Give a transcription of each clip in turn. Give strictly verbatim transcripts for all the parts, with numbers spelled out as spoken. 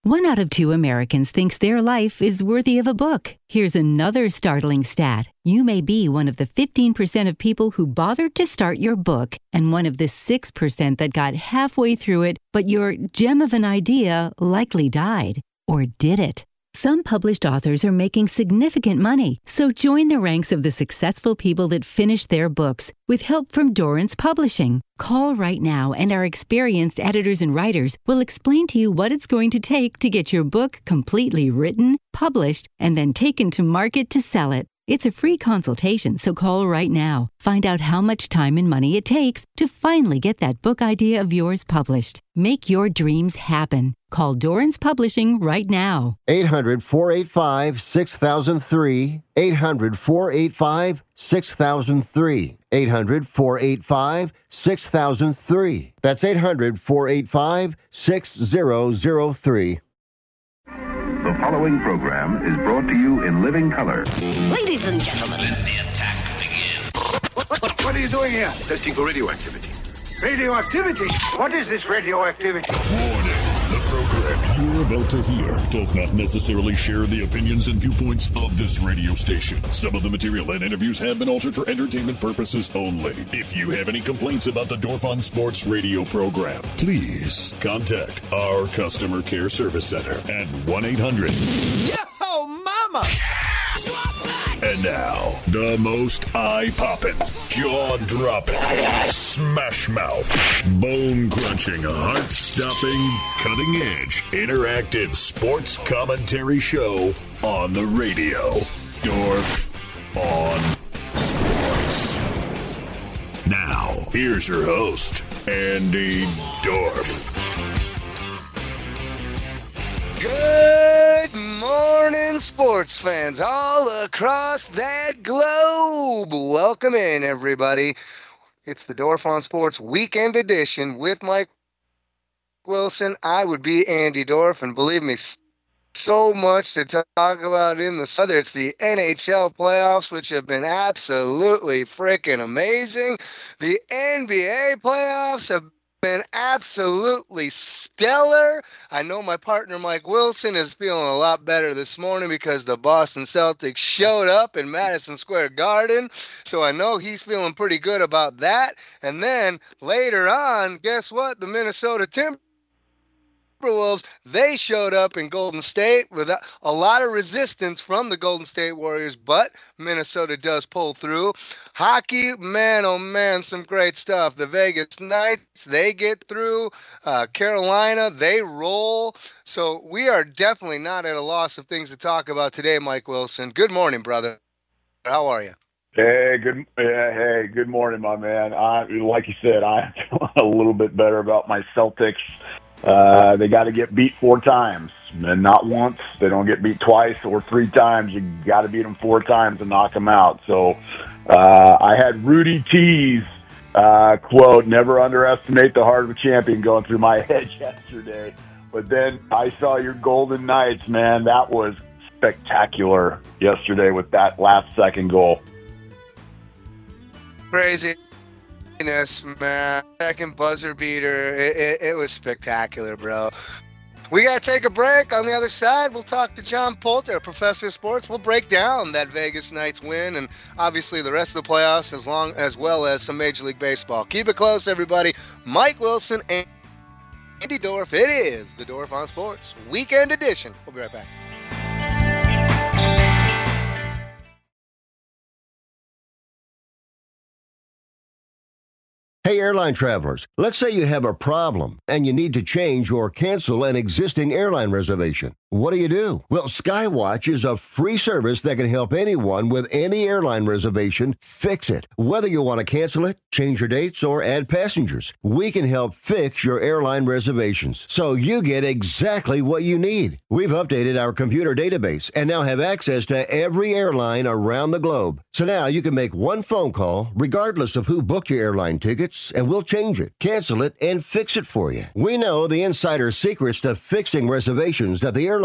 One out of two Americans thinks their life is worthy of a book. Here's another startling stat. You may be one of the fifteen percent of people who bothered to start your book and one of the six percent that got halfway through it, but your gem of an idea likely died. Or did it? Some published authors are making significant money, so join the ranks of the successful people that finish their books with help from Dorrance Publishing. Call right now and our experienced editors and writers will explain to you what it's going to take to get your book completely written, published, and then taken to market to sell it. It's a free consultation, so call right now. Find out how much time and money it takes to finally get that book idea of yours published. Make your dreams happen. Call Dorrance Publishing right now. eight hundred, four eight five, six thousand three. eight hundred, four eight five, six thousand three. eight hundred, four eight five, six thousand three. That's eight hundred, four eight five, six thousand three. The following program is brought to you in living color. Ladies and gentlemen, let the attack begin. What, what, what are you doing here? Testing for radioactivity. Radioactivity? What is this radioactivity? Warning. The program you're about to hear does not necessarily share the opinions and viewpoints of this radio station. Some of the material and interviews have been altered for entertainment purposes only. If you have any complaints about the Dorf on Sports radio program, please contact our customer care service center at one eight hundred. Yo, mama! And now, the most eye-popping, jaw-dropping, smash-mouth, bone-crunching, heart-stopping, cutting-edge, interactive sports commentary show on the radio. Dorf on Sports. Now, here's your host, Andy Dorf. Good morning, sports fans all across that globe. Welcome in, everybody. It's the Dorf on Sports Weekend Edition with Mike Wilson. I would be Andy Dorf, and believe me, so much to talk about in the Southern. It's the N H L playoffs, which have been absolutely freaking amazing. The N B A playoffs have been absolutely stellar. I know my partner Mike Wilson is feeling a lot better this morning because the Boston Celtics showed up in Madison Square Garden, so I know he's feeling pretty good about that. And then later on, guess what? The Minnesota Timberwolves, Timberwolves, they showed up in Golden State with a, a lot of resistance from the Golden State Warriors, but Minnesota does pull through. Hockey, man, oh man, some great stuff. The Vegas Knights, they get through. Uh, Carolina, they roll. So we are definitely not at a loss of things to talk about today, Mike Wilson. Good morning, brother. How are you? Hey, good. Yeah, hey, good morning, my man. I, like you said, I feel a little bit better about my Celtics. Uh, they got to get beat four times, and not once. They don't get beat twice or three times. You got to beat them four times and knock them out. So uh, I had Rudy T's uh, quote, "Never underestimate the heart of a champion," going through my head yesterday. But then I saw your Golden Knights, man. That was spectacular yesterday with that last second goal. Crazy. Man, second buzzer beater. It, it, it was spectacular, bro. We got to take a break. On the other side, we'll talk to John Poulter, professor of sports. We'll break down that Vegas Knights win and obviously the rest of the playoffs, as long as well as some Major League Baseball. Keep it close, everybody. Mike Wilson and Andy Dorf. It is the Dorf on Sports Weekend Edition. We'll be right back. Hey, airline travelers, let's say you have a problem and you need to change or cancel an existing airline reservation. What do you do? Well, Skywatch is a free service that can help anyone with any airline reservation fix it. Whether you want to cancel it, change your dates, or add passengers, we can help fix your airline reservations so you get exactly what you need. We've updated our computer database and now have access to every airline around the globe. So now you can make one phone call regardless of who booked your airline tickets, and we'll change it, cancel it, and fix it for you. We know the insider secrets to fixing reservations that the airline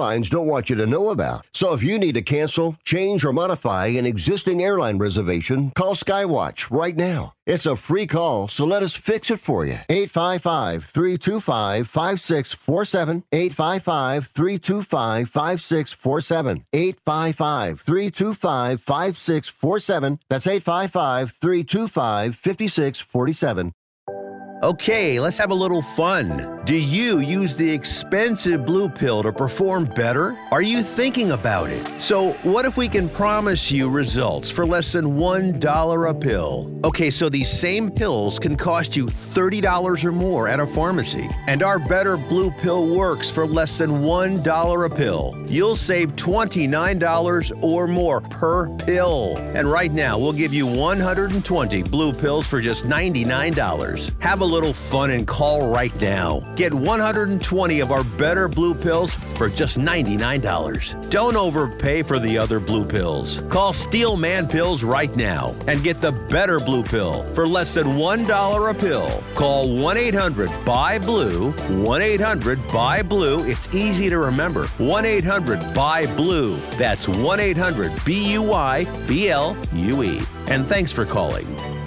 airlines don't want you to know about. So if you need to cancel, change, or modify an existing airline reservation, call Skywatch right now. It's a free call, so let us fix it for you. eight five five, three two five, five six four seven. eight five five, three two five, five six four seven. eight five five, three two five, five six four seven. That's eight five five, three two five, five six four seven. Okay, let's have a little fun. Do you use the expensive blue pill to perform better? Are you thinking about it? So what if we can promise you results for less than one dollar a pill? Okay, so these same pills can cost you thirty dollars or more at a pharmacy. And our Better Blue Pill works for less than one dollar a pill. You'll save twenty-nine dollars or more per pill. And right now, we'll give you one hundred twenty blue pills for just ninety-nine dollars. Have a little fun and call right now. Get one hundred twenty of our Better Blue Pills for just ninety-nine dollars. Don't overpay for the other blue pills. Call Steel Man Pills right now and get the Better Blue Pill for less than one dollar a pill. Call one eight hundred B U Y blue, one eight hundred B U Y blue. It's easy to remember. one eight hundred B U Y blue. That's one eight hundred B U Y B L U E. And thanks for calling.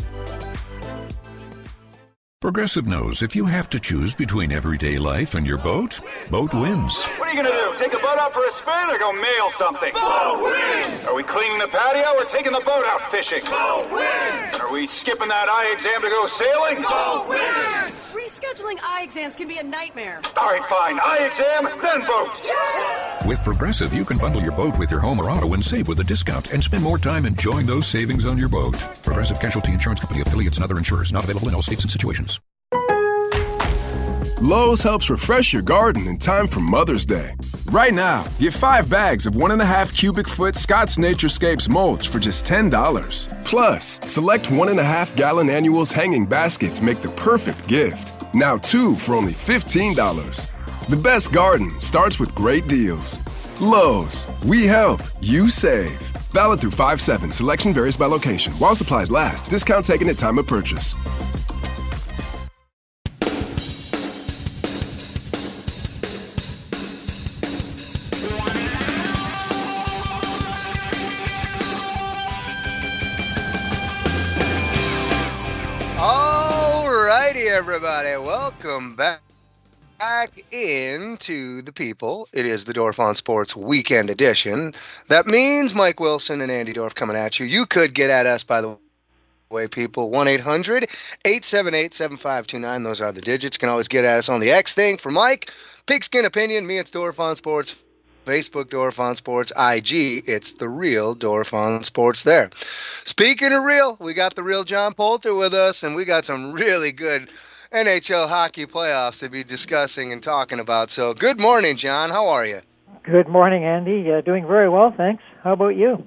Progressive knows if you have to choose between everyday life and your boat, boat wins. What are you going to do? Take the boat out for a spin or go mail something? Boat wins! Are we cleaning the patio or taking the boat out fishing? Boat wins! Are we skipping that eye exam to go sailing? Boat wins! Rescheduling eye exams can be a nightmare. All right, fine. Eye exam, then boat. Yeah! With Progressive, you can bundle your boat with your home or auto and save with a discount and spend more time enjoying those savings on your boat. Progressive Casualty Insurance Company, affiliates, and other insurers. Not available in all states and situations. Lowe's helps refresh your garden in time for Mother's Day. Right now, get five bags of one and a half cubic foot Scott's Naturescapes mulch for just ten dollars. Plus, select one and a half gallon annuals hanging baskets make the perfect gift. Now two for only fifteen dollars. The best garden starts with great deals. Lowe's, we help, you save. Valid through five seven. Selection varies by location. While supplies last. Discount taken at time of purchase. Everybody, welcome back back into the people. It is the Dorf on Sports Weekend Edition. That means Mike Wilson and Andy Dorf coming at you. You could get at us, by the way, people. one eight hundred, eight seven eight, seven five two nine. Those are the digits. You can always get at us on the X thing. For Mike, Pigskin Opinion. Me, it's Dorf on Sports. Facebook, Dorf on Sports. I G, it's the real Dorf on Sports there. Speaking of real, we got the real John Poulter with us, and we got some really good N H L hockey playoffs to be discussing and talking about. So good morning, John. How are you? Good morning, Andy. Uh, doing very well, thanks. How about you?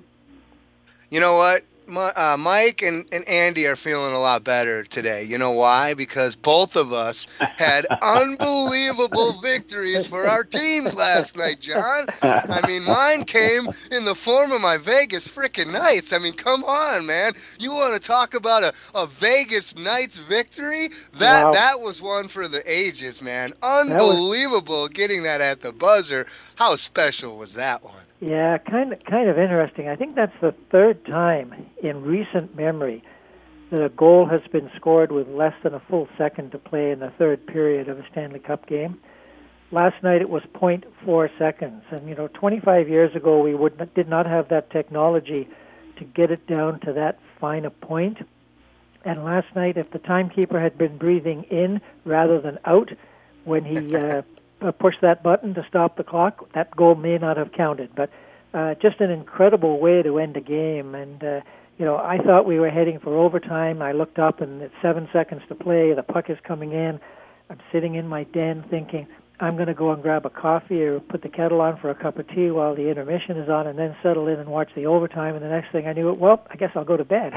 You know what? My, uh, Mike and, and Andy are feeling a lot better today. You know why? Because both of us had unbelievable victories for our teams last night, John. I mean, mine came in the form of my Vegas frickin' Knights. I mean, come on, man. You want to talk about a, a Vegas Knights victory? That wow. that was one for the ages, man. Unbelievable was... getting that at the buzzer. How special was that one? Yeah, kind of, kind of interesting. I think that's the third time in recent memory that a goal has been scored with less than a full second to play in the third period of a Stanley Cup game. Last night it was zero point four seconds, and you know, twenty-five years ago we would not, did not have that technology to get it down to that fine a point. And last night, if the timekeeper had been breathing in rather than out when he uh, pushed that button to stop the clock, that goal may not have counted. But uh, just an incredible way to end a game. And, uh, you know, I thought we were heading for overtime. I looked up, and it's seven seconds to play. The puck is coming in. I'm sitting in my den thinking, I'm going to go and grab a coffee or put the kettle on for a cup of tea while the intermission is on and then settle in and watch the overtime. And the next thing I knew, well, I guess I'll go to bed.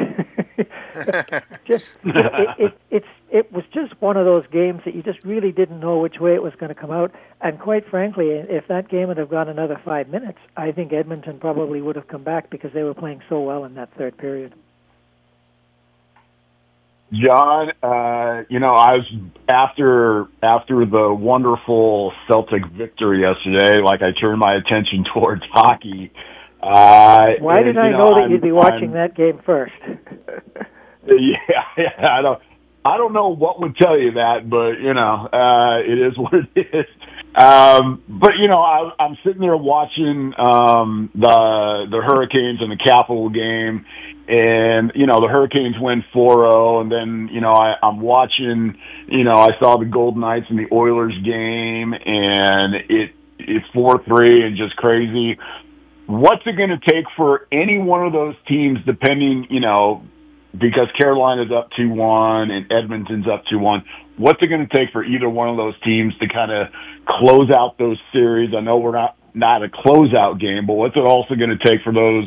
just, it, it, it's, it was just one of those games that you just really didn't know which way it was going to come out. And quite frankly, if that game had have gone another five minutes, I think Edmonton probably would have come back because they were playing so well in that third period. John, uh, you know, I was after after the wonderful Celtic victory yesterday. Like I turned my attention towards hockey. Uh, Why and, did I you know, know that I'm, you'd be watching I'm, that game first? yeah, yeah, I don't, I don't know what would tell you that, but you know, uh, it is what it is. Um, but you know, I, I'm sitting there watching um, the the Hurricanes and the Capital game. And, you know, the Hurricanes win four oh, and then, you know, I, I'm watching, you know, I saw the Golden Knights and the Oilers game, and it it's four three and just crazy. What's it going to take for any one of those teams, depending, you know, because Carolina's up two one and Edmonton's up two one, what's it going to take for either one of those teams to kind of close out those series? I know we're not, not a closeout game, but what's it also going to take for those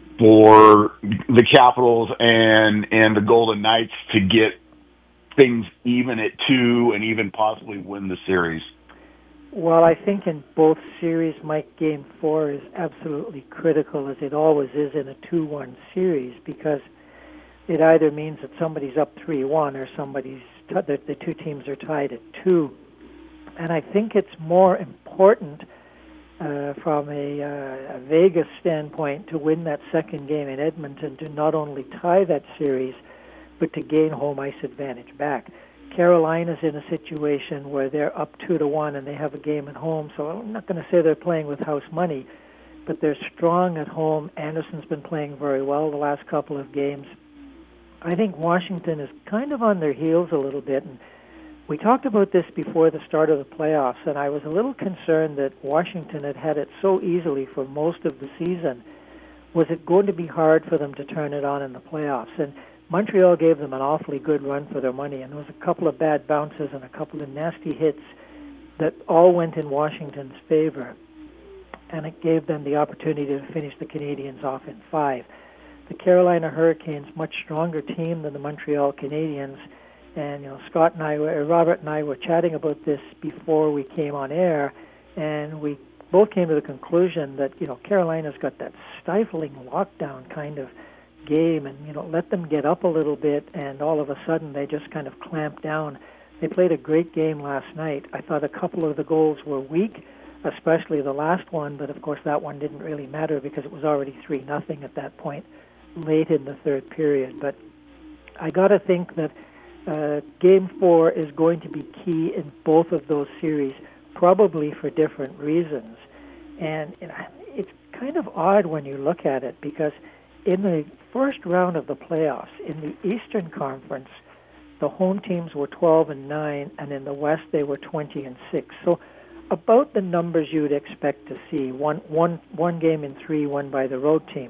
for the Capitals and and the Golden Knights to get things even at two and even possibly win the series? Well, I think in both series, Mike, Game four is absolutely critical, as it always is in a two one series, because it either means that somebody's up three one or somebody's t- the, the two teams are tied at two. And I think it's more important Uh, from a, uh, a Vegas standpoint to win that second game in Edmonton to not only tie that series, but to gain home ice advantage back. Carolina's in a situation where they're up two to one and they have a game at home, so I'm not going to say they're playing with house money, but they're strong at home. Anderson's been playing very well the last couple of games. I think Washington is kind of on their heels a little bit, and we talked about this before the start of the playoffs, and I was a little concerned that Washington had had it so easily for most of the season. Was it going to be hard for them to turn it on in the playoffs? And Montreal gave them an awfully good run for their money, and there was a couple of bad bounces and a couple of nasty hits that all went in Washington's favor, and it gave them the opportunity to finish the Canadiens off in five. The Carolina Hurricanes, much stronger team than the Montreal Canadiens. And, you know, Scott and I, were, Robert and I were chatting about this before we came on air, and we both came to the conclusion that, you know, Carolina's got that stifling lockdown kind of game, and, you know, let them get up a little bit, and all of a sudden they just kind of clamp down. They played a great game last night. I thought a couple of the goals were weak, especially the last one, but of course that one didn't really matter because it was already three nothing at that point late in the third period. But I got to think that Uh, game four is going to be key in both of those series, probably for different reasons. And you know, it's kind of odd when you look at it, because in the first round of the playoffs, in the Eastern Conference, the home teams were twelve and nine, and in the West they were twenty and six. So about the numbers you'd expect to see, one, one, one game in three won by the road team.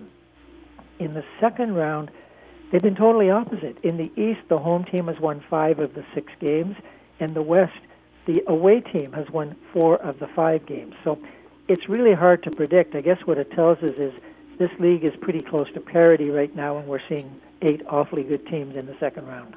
In the second round, they've been totally opposite. In the East, the home team has won five of the six games. In the West, the away team has won four of the five games. So it's really hard to predict. I guess what it tells us is this league is pretty close to parity right now, and we're seeing eight awfully good teams in the second round.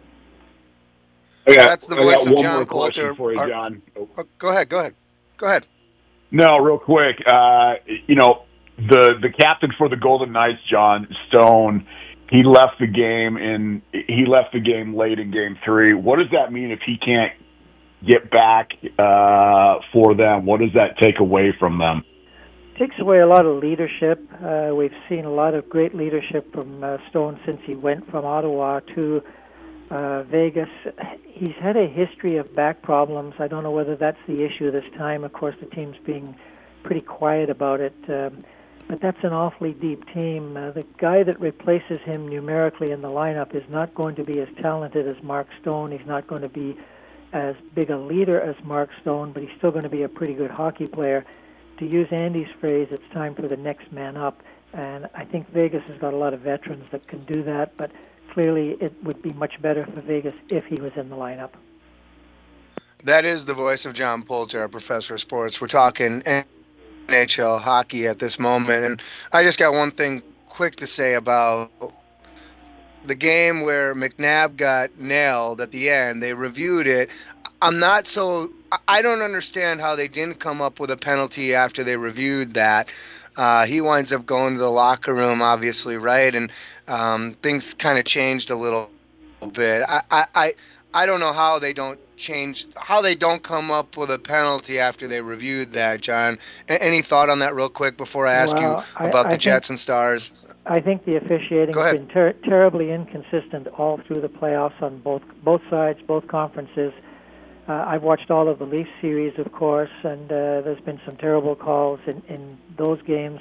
I got, That's the I voice got of one John more question Poulter. for you, Our, John. oh, go ahead, go ahead. Go ahead. No, real quick. Uh, you know, the the captain for the Golden Knights, John Stone, he left the game in he left the game late in game three. What does that mean if he can't get back uh, for them? What does that take away from them? Takes away a lot of leadership. Uh, we've seen a lot of great leadership from uh, Stone since he went from Ottawa to uh, Vegas. He's had a history of back problems. I don't know whether that's the issue this time. Of course, the team's being pretty quiet about it. Um, But that's an awfully deep team. Uh, the guy that replaces him numerically in the lineup is not going to be as talented as Mark Stone. He's not going to be as big a leader as Mark Stone, but he's still going to be a pretty good hockey player. To use Andy's phrase, it's time for the next man up. And I think Vegas has got a lot of veterans that can do that, but clearly it would be much better for Vegas if he was in the lineup. That is the voice of John Poulter, our professor of sports. We're talking N H L hockey at this moment, and I just got one thing quick to say about the game where McNabb got nailed at the end. They reviewed it. I'm not so I don't understand how they didn't come up with a penalty after they reviewed that. Uh, he winds up going to the locker room, obviously, right? And um, things kind of changed a little bit. I, I, I, I don't know how they don't change, how they don't come up with a penalty after they reviewed that, John. A- any thought on that real quick before I ask well, you about I, the I Jets think, and Stars? I think the officiating has been ter- terribly inconsistent all through the playoffs on both both sides, both conferences. Uh, I've watched all of the Leafs series, of course, and uh, there's been some terrible calls in, in those games.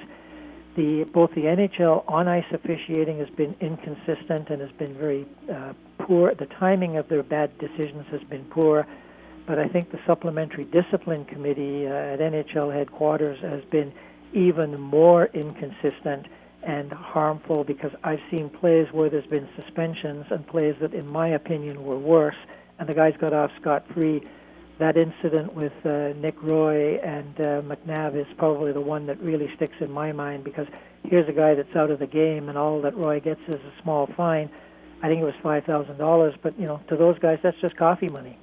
The both the N H L on-ice officiating has been inconsistent and has been very uh, poor. The timing of their bad decisions has been poor, but I think the Supplementary Discipline Committee uh, at N H L headquarters has been even more inconsistent and harmful, because I've seen plays where there's been suspensions and plays that, in my opinion, were worse, and the guys got off scot-free. That incident with uh, Nick Roy and uh, McNabb is probably the one that really sticks in my mind, because here's a guy that's out of the game, and all that Roy gets is a small fine. I think it was five thousand dollars, but you know, to those guys, that's just coffee money.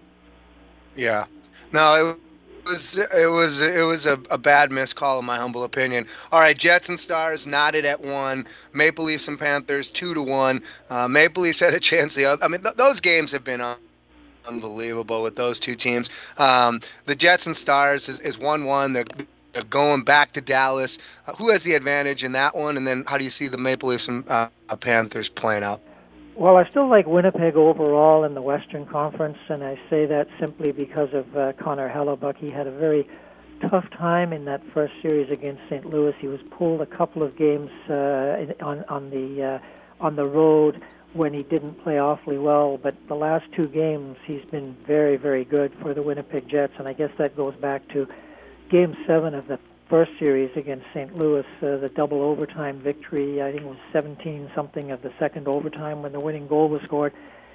Yeah. No, it was it was it was a, a bad missed call in my humble opinion. All right, Jets and Stars knotted at one. Maple Leafs and Panthers two to one. Uh, Maple Leafs had a chance. The other, I mean, th- those games have been on. Unbelievable with those two teams. Um, the Jets and Stars is, is one one. They're, they're going back to Dallas. Uh, who has the advantage in that one? And then how do you see the Maple Leafs and uh, Panthers playing out? Well, I still like Winnipeg overall in the Western Conference, and I say that simply because of uh, Connor Hellebuck. He had a very tough time in that first series against Saint Louis. He was pulled a couple of games uh, on on the uh, on the road when he didn't play awfully well, but the last two games he's been very, very good for the Winnipeg Jets, and I guess that goes back to Game seven of the first series against Saint Louis, uh, the double overtime victory. I think it was seventeen-something of the second overtime when the winning goal was scored.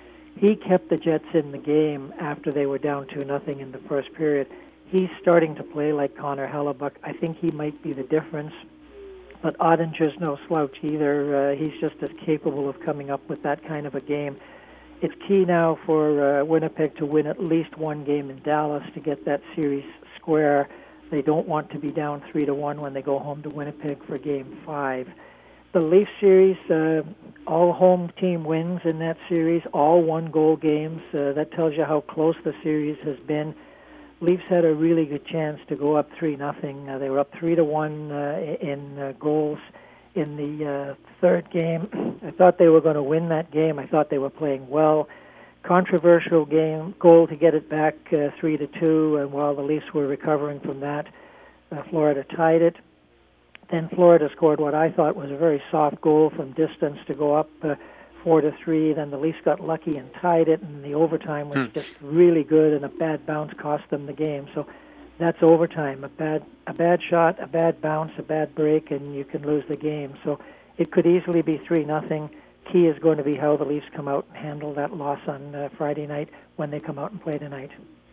He kept the Jets in the game after they were down two nothing in the first period. He's starting to play like Connor Hellebuck. I think he might be the difference. But Ottinger's no slouch either. Uh, he's just as capable of coming up with that kind of a game. It's key now for uh, Winnipeg to win at least one game in Dallas to get that series square. They don't want to be down three to one when they go home to Winnipeg for Game Five. The Leafs series, uh, all home team wins in that series, all one-goal games. Uh, that tells you how close the series has been. Leafs had a really good chance to go up three nothing. Uh, they were up three to one uh, in uh, goals in the uh, third game. I thought they were going to win that game. I thought they were playing well. Controversial game goal to get it back uh, three to two, and while the Leafs were recovering from that, uh, Florida tied it. Then Florida scored what I thought was a very soft goal from distance to go up Uh, four to three. Then the Leafs got lucky and tied it, and the overtime was hmm. just really good, and a bad bounce cost them the game. So that's overtime. A bad a bad shot, a bad bounce, a bad break, and you can lose the game. So it could easily be three nothing. Key is going to be how the Leafs come out and handle that loss on uh, Friday night when they come out and play tonight.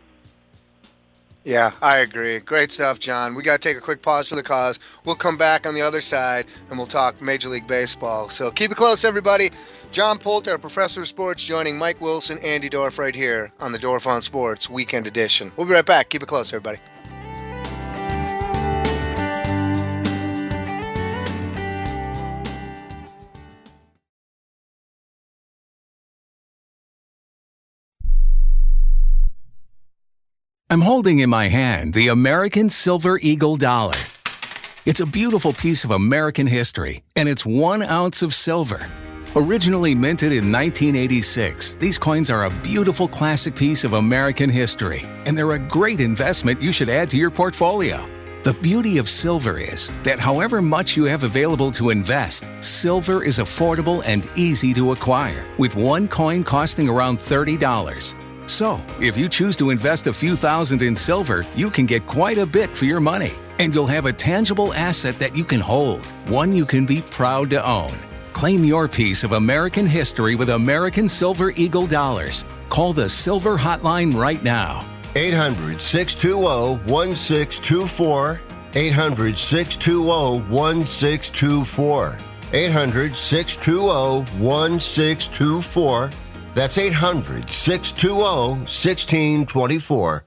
Yeah, I agree. Great stuff, John. We got to take a quick pause for the cause. We'll come back on the other side, and we'll talk Major League Baseball. So keep it close, everybody. John Poulter, professor of sports, joining Mike Wilson, Andy Dorf right here on the Dorf on Sports Weekend Edition. We'll be right back. Keep it close, everybody. I'm holding in my hand the American Silver Eagle Dollar. It's a beautiful piece of American history, and it's one ounce of silver. Originally minted in nineteen eighty-six, these coins are a beautiful classic piece of American history, and they're a great investment you should add to your portfolio. The beauty of silver is that however much you have available to invest, silver is affordable and easy to acquire, with one coin costing around thirty dollars. So, if you choose to invest a few thousand in silver, you can get quite a bit for your money, and you'll have a tangible asset that you can hold, one you can be proud to own. Claim your piece of American history with American Silver Eagle Dollars. Call the Silver Hotline right now. eight hundred, six two zero, one six two four. eight hundred, six two zero, one six two four. eight hundred, six two zero, one six two four. That's eight hundred, six two zero, one six two four.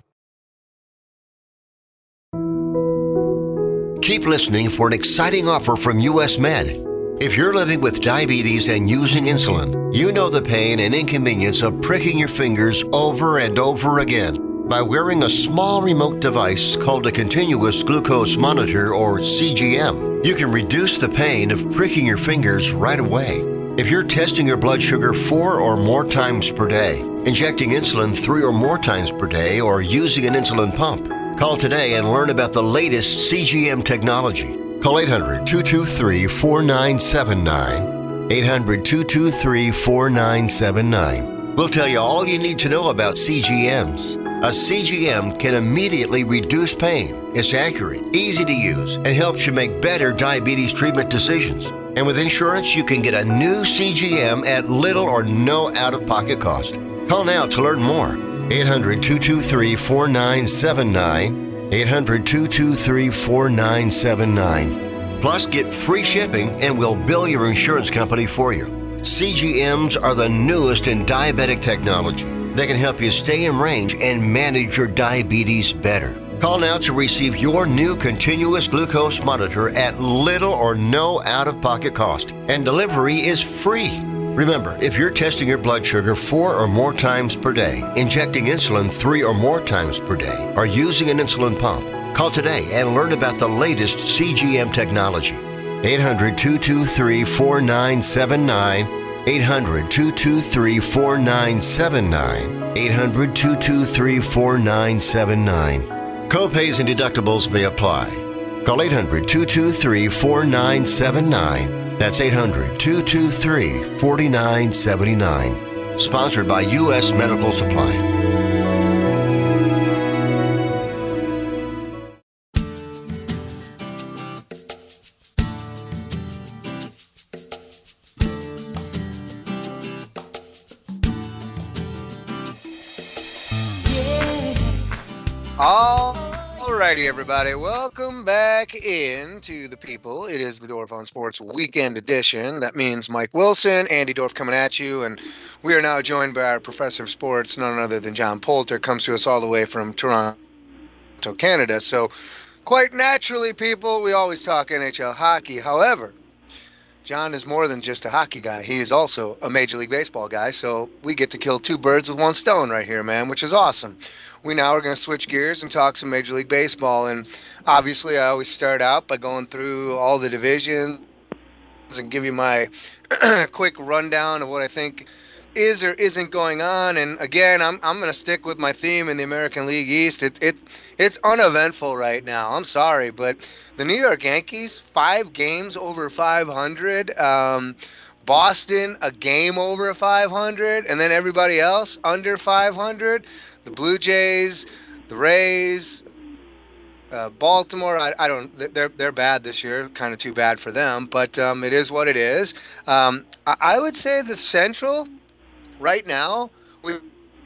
Keep listening for an exciting offer from U S Med. If you're living with diabetes and using insulin, you know the pain and inconvenience of pricking your fingers over and over again. By wearing a small remote device called a continuous glucose monitor, or C G M, you can reduce the pain of pricking your fingers right away. If you're testing your blood sugar four or more times per day, injecting insulin three or more times per day, or using an insulin pump, call today and learn about the latest C G M technology. Call eight hundred, two two three, four nine seven nine, eight hundred, two two three, four nine seven nine. We'll tell you all you need to know about C G Ms. A C G M can immediately reduce pain. It's accurate, easy to use, and helps you make better diabetes treatment decisions. And with insurance, you can get a new C G M at little or no out-of-pocket cost. Call now to learn more. eight hundred, two two three, four nine seven nine. eight hundred, two two three, four nine seven nine. Plus, get free shipping and we'll bill your insurance company for you. C G Ms are the newest in diabetic technology. They can help you stay in range and manage your diabetes better. Call now to receive your new continuous glucose monitor at little or no out-of-pocket cost. And delivery is free. Remember, if you're testing your blood sugar four or more times per day, injecting insulin three or more times per day, or using an insulin pump, call today and learn about the latest C G M technology. eight hundred, two two three, four nine seven nine, eight hundred, two two three, four nine seven nine, eight hundred, two two three, four nine seven nine. Copays and deductibles may apply. Call eight hundred, two two three, four nine seven nine. That's eight hundred, two two three, four nine seven nine. Sponsored by U S Medical Supply. Alrighty, everybody. Welcome back into the people. It is the Dorf on Sports Weekend Edition. That means Mike Wilson, Andy Dorf coming at you, and we are now joined by our professor of sports, none other than John Poulter, comes to us all the way from Toronto, Canada. So, quite naturally, people, we always talk N H L hockey. However, John is more than just a hockey guy. He is also a Major League Baseball guy, so we get to kill two birds with one stone right here, man, which is awesome. We now are going to switch gears and talk some Major League Baseball, and obviously I always start out by going through all the divisions and give you my quick rundown of what I think is or isn't going on. And again, I'm I'm going to stick with my theme in the American League East. It it it's uneventful right now. I'm sorry, but the New York Yankees, five games over five hundred. Um, Boston, a game over five hundred, and then everybody else under five hundred. The Blue Jays, the Rays, uh, Baltimore. I, I don't. They're they're bad this year. Kind of too bad for them, but um, it is what it is. Um, I, I would say the Central, right now, we.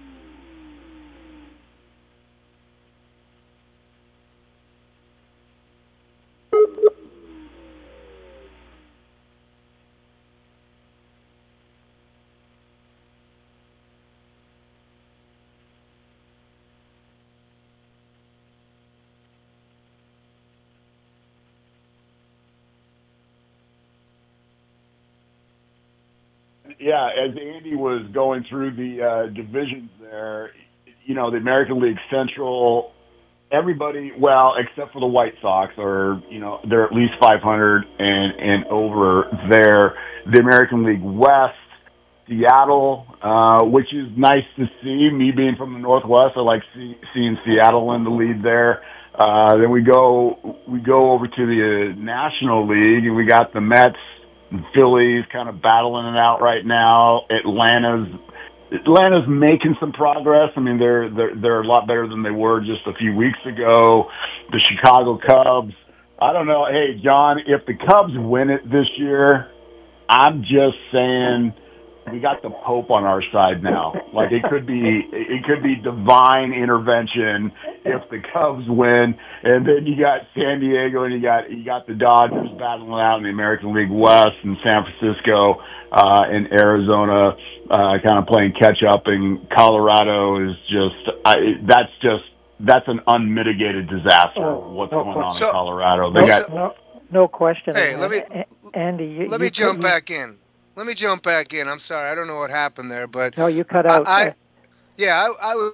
Yeah, as Andy was going through the uh, divisions there, you know, the American League Central, everybody, well, except for the White Sox, are, you know, they're at least five hundred and, and over there. The American League West, Seattle, uh, which is nice to see. Me being from the Northwest, I like see, seeing Seattle in the lead there. Uh, then we go we go over to the uh, National League, and we got the Mets and Phillies kind of battling it out right now. Atlanta's Atlanta's making some progress. I mean, they're they're they're a lot better than they were just a few weeks ago. The Chicago Cubs. I don't know. Hey, John, if the Cubs win it this year, I'm just saying we got the Pope on our side now. Like, it could be it could be divine intervention if the Cubs win, and then you got San Diego and you got you got the Dodgers battling out in the American League West, and San Francisco uh, and Arizona uh, kind of playing catch up, and Colorado is just I, that's just that's an unmitigated disaster. Oh, what's no, going on so, in Colorado? They got. No, No question. Hey, let me, Andy. You, let you me jump you, back in. Let me jump back in. I'm sorry, I don't know what happened there, but no, you cut I, out. I, yeah, I, I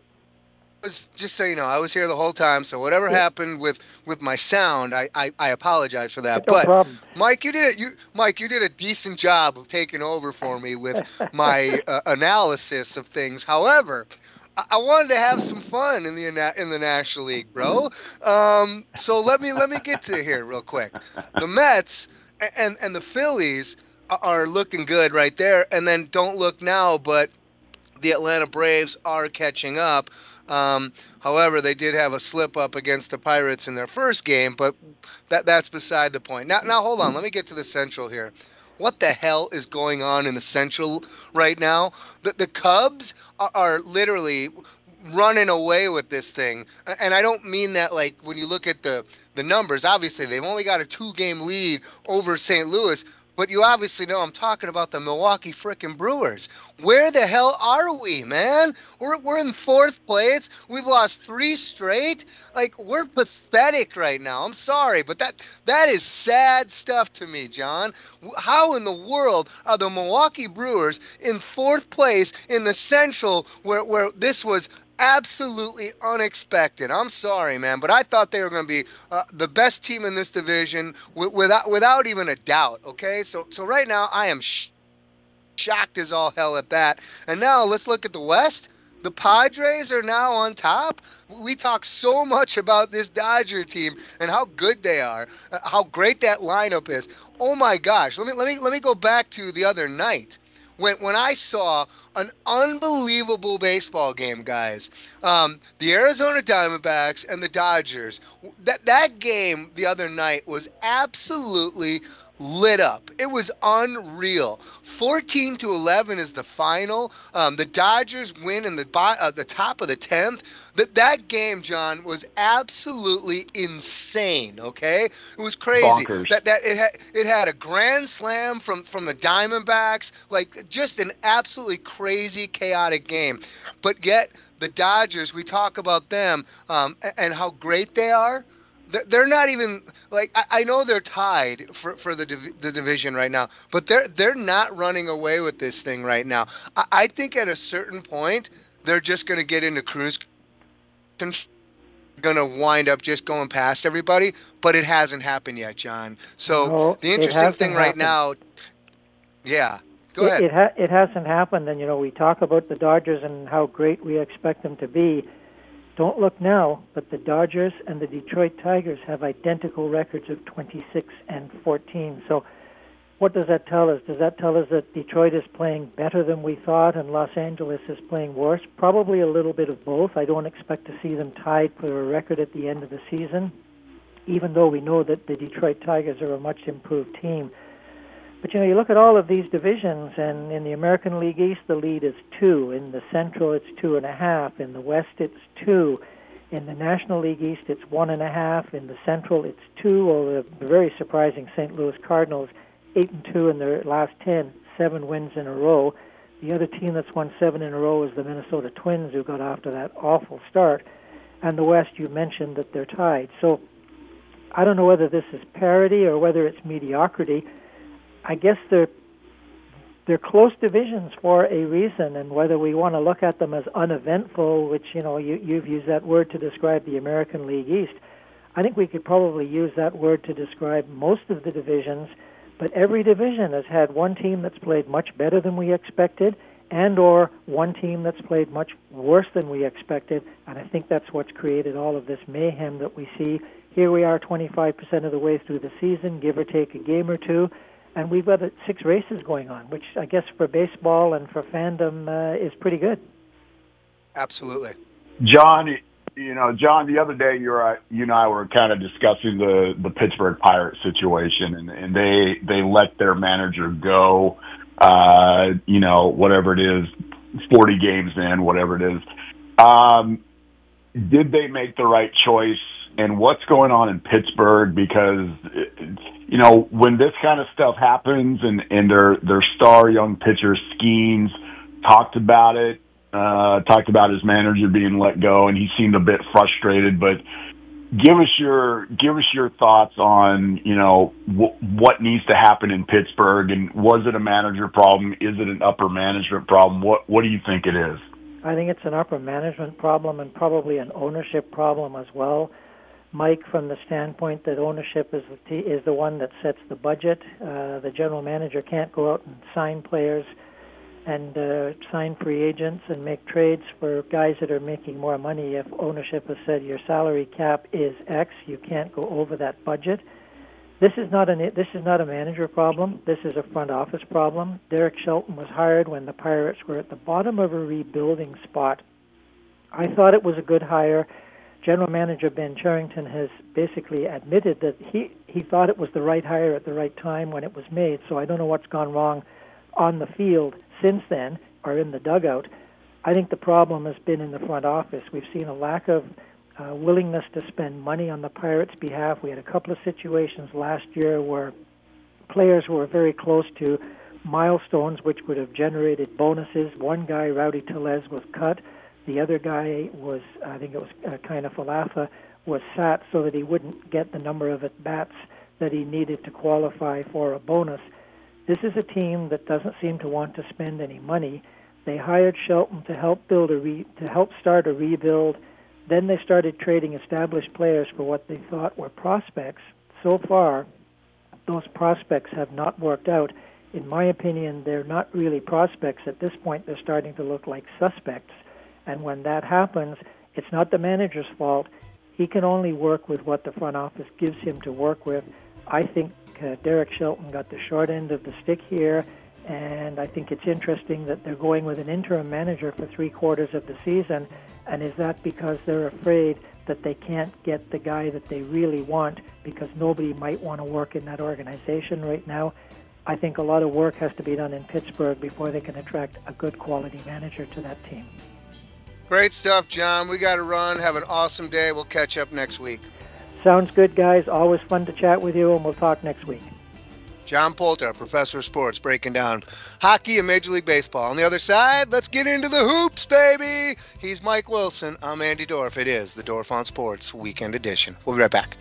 was just so you know, I was here the whole time. So whatever yeah. happened with, with my sound, I, I, I apologize for that. No but problem. Mike, you did a, you Mike, you did a decent job of taking over for me with my uh, analysis of things. However, I, I wanted to have some fun in the in the National League, bro. Um, so let me let me get to here real quick. The Mets and and the Phillies are looking good right there, and then don't look now, but the Atlanta Braves are catching up. Um, however, they did have a slip up against the Pirates in their first game, but that that's beside the point. Now, now hold on. Let me get to the Central here. What the hell is going on in the Central right now? The the Cubs are, are literally running away with this thing, and I don't mean that like when you look at the the numbers. Obviously, they've only got a two-game lead over Saint Louis. But you obviously know I'm talking about the Milwaukee frickin' Brewers. Where the hell are we, man? We're we're in fourth place. We've lost three straight. Like, we're pathetic right now. I'm sorry, but that that is sad stuff to me, John. How in the world are the Milwaukee Brewers in fourth place in the Central where, where this was absolutely unexpected? I'm sorry, man, but I thought they were going to be uh, the best team in this division w- without without even a doubt. Okay, so so right now I am sh- shocked as all hell at that. And now let's look at the West. The Padres are now on top. We talk so much about this Dodger team and how good they are, uh, how great that lineup is. Oh my gosh! Let me let me let me go back to the other night. When when I saw an unbelievable baseball game, guys, um, the Arizona Diamondbacks and the Dodgers, that that game the other night was absolutely lit up. It was unreal. fourteen to eleven is the final. Um, the Dodgers win in the uh, the top of the tenth. That that game, John, was absolutely insane. Okay, it was crazy. Bonkers. That that it had it had a grand slam from from the Diamondbacks, like just an absolutely crazy, chaotic game. But yet the Dodgers, we talk about them um, and how great they are. They're not even like I, I know they're tied for, for the div- the division right now, but they're they're not running away with this thing right now. I, I think at a certain point they're just going to get into cruise control, going to wind up just going past everybody. But it hasn't happened yet, John. So no, the interesting thing happened. right now, yeah, go it, ahead. It, ha- it hasn't happened, and you know we talk about the Dodgers and how great we expect them to be. Don't look now, but the Dodgers and the Detroit Tigers have identical records of twenty-six and fourteen. So what does that tell us? Does that tell us that Detroit is playing better than we thought and Los Angeles is playing worse? Probably a little bit of both. I don't expect to see them tied for a record at the end of the season, even though we know that the Detroit Tigers are a much improved team. But, you know, you look at all of these divisions, and in the American League East, the lead is two. In the Central, it's two and a half. In the West, it's two. In the National League East, it's one and a half. In the Central, it's two. Or the very surprising Saint Louis Cardinals, eight and two in their last ten, seven wins in a row. The other team that's won seven in a row is the Minnesota Twins, who got off to that awful start. And the West, you mentioned that they're tied. So I don't know whether this is parity or whether it's mediocrity. I guess they're they're close divisions for a reason, and whether we want to look at them as uneventful, which, you know, you, you've used that word to describe the American League East, I think we could probably use that word to describe most of the divisions, but every division has had one team that's played much better than we expected and or one team that's played much worse than we expected, and I think that's what's created all of this mayhem that we see. Here we are twenty-five percent of the way through the season, give or take a game or two, and we've got six races going on, which I guess for baseball and for fandom uh, is pretty good. Absolutely. John, you know, John, the other day you, were, you and I were kind of discussing the, the Pittsburgh Pirates situation, and, and they, they let their manager go, uh, you know, whatever it is, forty games in, whatever it is. Um, did they make the right choice? And what's going on in Pittsburgh? Because, you know, when this kind of stuff happens and, and their, their star young pitcher Skeens talked about it, uh, talked about his manager being let go, and he seemed a bit frustrated. But give us your give us your thoughts on, you know, w- what needs to happen in Pittsburgh, and was it a manager problem? Is it an upper management problem? What what do you think it is? I think it's an upper management problem and probably an ownership problem as well. Mike, from the standpoint that ownership is the t- is the one that sets the budget. Uh, the general manager can't go out and sign players and uh, sign free agents and make trades for guys that are making more money. If ownership has said your salary cap is X, you can't go over that budget. This is not an this is not a manager problem. This is a front office problem. Derek Shelton was hired when the Pirates were at the bottom of a rebuilding spot. I thought it was a good hire. General Manager Ben Cherington has basically admitted that he, he thought it was the right hire at the right time when it was made, so I don't know what's gone wrong on the field since then or in the dugout. I think the problem has been in the front office. We've seen a lack of uh, willingness to spend money on the Pirates' behalf. We had a couple of situations last year where players were very close to milestones which would have generated bonuses. One guy, Rowdy Tellez, was cut. The other guy was, I think it was uh, kind of Falafa, was sat so that he wouldn't get the number of at-bats that he needed to qualify for a bonus. This is a team that doesn't seem to want to spend any money. They hired Shelton to help build a re- to help start a rebuild. Then they started trading established players for what they thought were prospects. So far, those prospects have not worked out. In my opinion, they're not really prospects. At this point, they're starting to look like suspects. And when that happens, it's not the manager's fault. He can only work with what the front office gives him to work with. I think uh, Derek Shelton got the short end of the stick here, and I think it's interesting that they're going with an interim manager for three quarters of the season. And is that because they're afraid that they can't get the guy that they really want because nobody might want to work in that organization right now? I think a lot of work has to be done in Pittsburgh before they can attract a good quality manager to that team. Great stuff, John. We got to run. Have an awesome day. We'll catch up next week. Sounds good, guys. Always fun to chat with you, and we'll talk next week. John Poulter, professor of sports, breaking down hockey and Major League Baseball. On the other side, let's get into the hoops, baby. He's Mike Wilson. I'm Andy Dorf. It is the Dorf on Sports Weekend Edition. We'll be right back.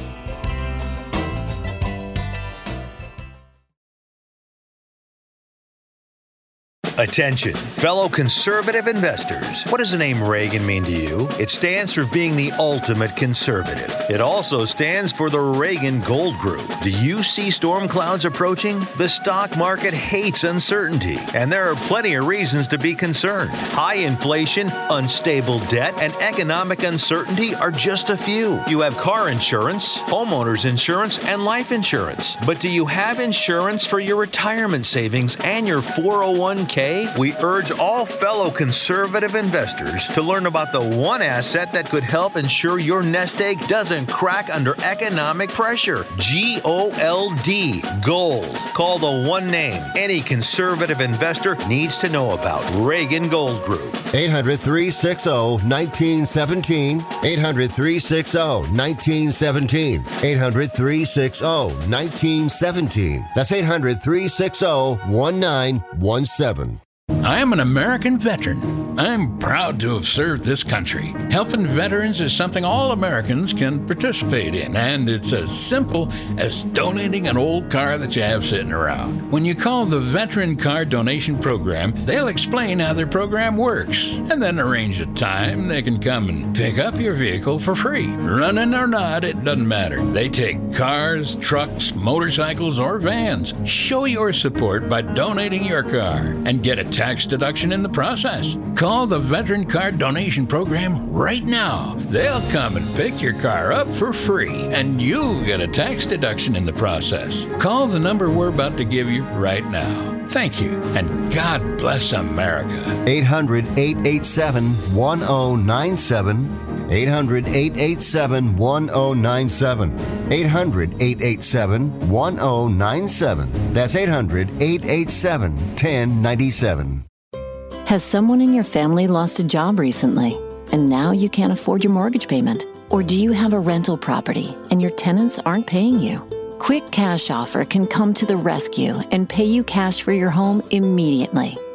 Attention, fellow conservative investors. What does the name Reagan mean to you? It stands for being the ultimate conservative. It also stands for the Reagan Gold Group. Do you see storm clouds approaching? The stock market hates uncertainty, and there are plenty of reasons to be concerned. High inflation, unstable debt, and economic uncertainty are just a few. You have car insurance, homeowners insurance, and life insurance. But do you have insurance for your retirement savings and your four oh one k? We urge all fellow conservative investors to learn about the one asset that could help ensure your nest egg doesn't crack under economic pressure. G O L D, gold. Call the one name any conservative investor needs to know about. Reagan Gold Group. eight hundred, three six zero, one nine one seven. eight hundred, three six zero, one nine one seven. eight hundred, three six zero, one nine one seven. That's eight hundred, three six zero, one nine one seven. I am an American veteran. I'm proud to have served this country. Helping veterans is something all Americans can participate in, and it's as simple as donating an old car that you have sitting around. When you call the Veteran Car Donation Program, they'll explain how their program works, and then arrange a time they can come and pick up your vehicle for free. Running or not, it doesn't matter. They take cars, trucks, motorcycles, or vans. Show your support by donating your car and get a tax deduction in the process. Call the Veteran Car Donation Program right now. They'll come and pick your car up for free, and you'll get a tax deduction in the process. Call the number we're about to give you right now. Thank you, and God bless America. eight hundred, eight eight seven, one oh nine seven. eight hundred, eight eight seven, one oh nine seven. eight hundred, eight eight seven, one oh nine seven. That's eight hundred, eight eight seven, one oh nine seven. Has someone in your family lost a job recently, and now you can't afford your mortgage payment? Or do you have a rental property and your tenants aren't paying you? Quick Cash Offer can come to the rescue and pay you cash for your home immediately.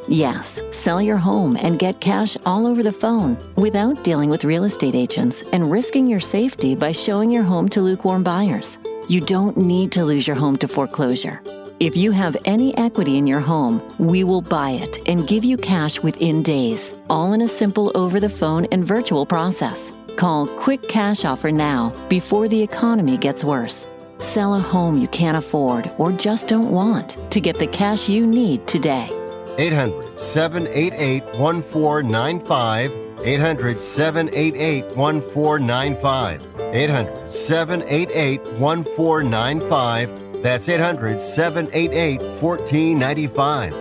Yes, sell your home and get cash all over the phone without dealing with real estate agents and risking your safety by showing your home to lukewarm buyers. You don't need to lose your home to foreclosure. If you have any equity in your home, we will buy it and give you cash within days, all in a simple over-the-phone and virtual process. Call Quick Cash Offer now before the economy gets worse. Sell a home you can't afford or just don't want to get the cash you need today. eight hundred, seven eight eight, one four nine five. eight hundred, seven eight eight, one four nine five. eight hundred, seven eight eight, one four nine five. That's eight hundred, seven eight eight, one four nine five.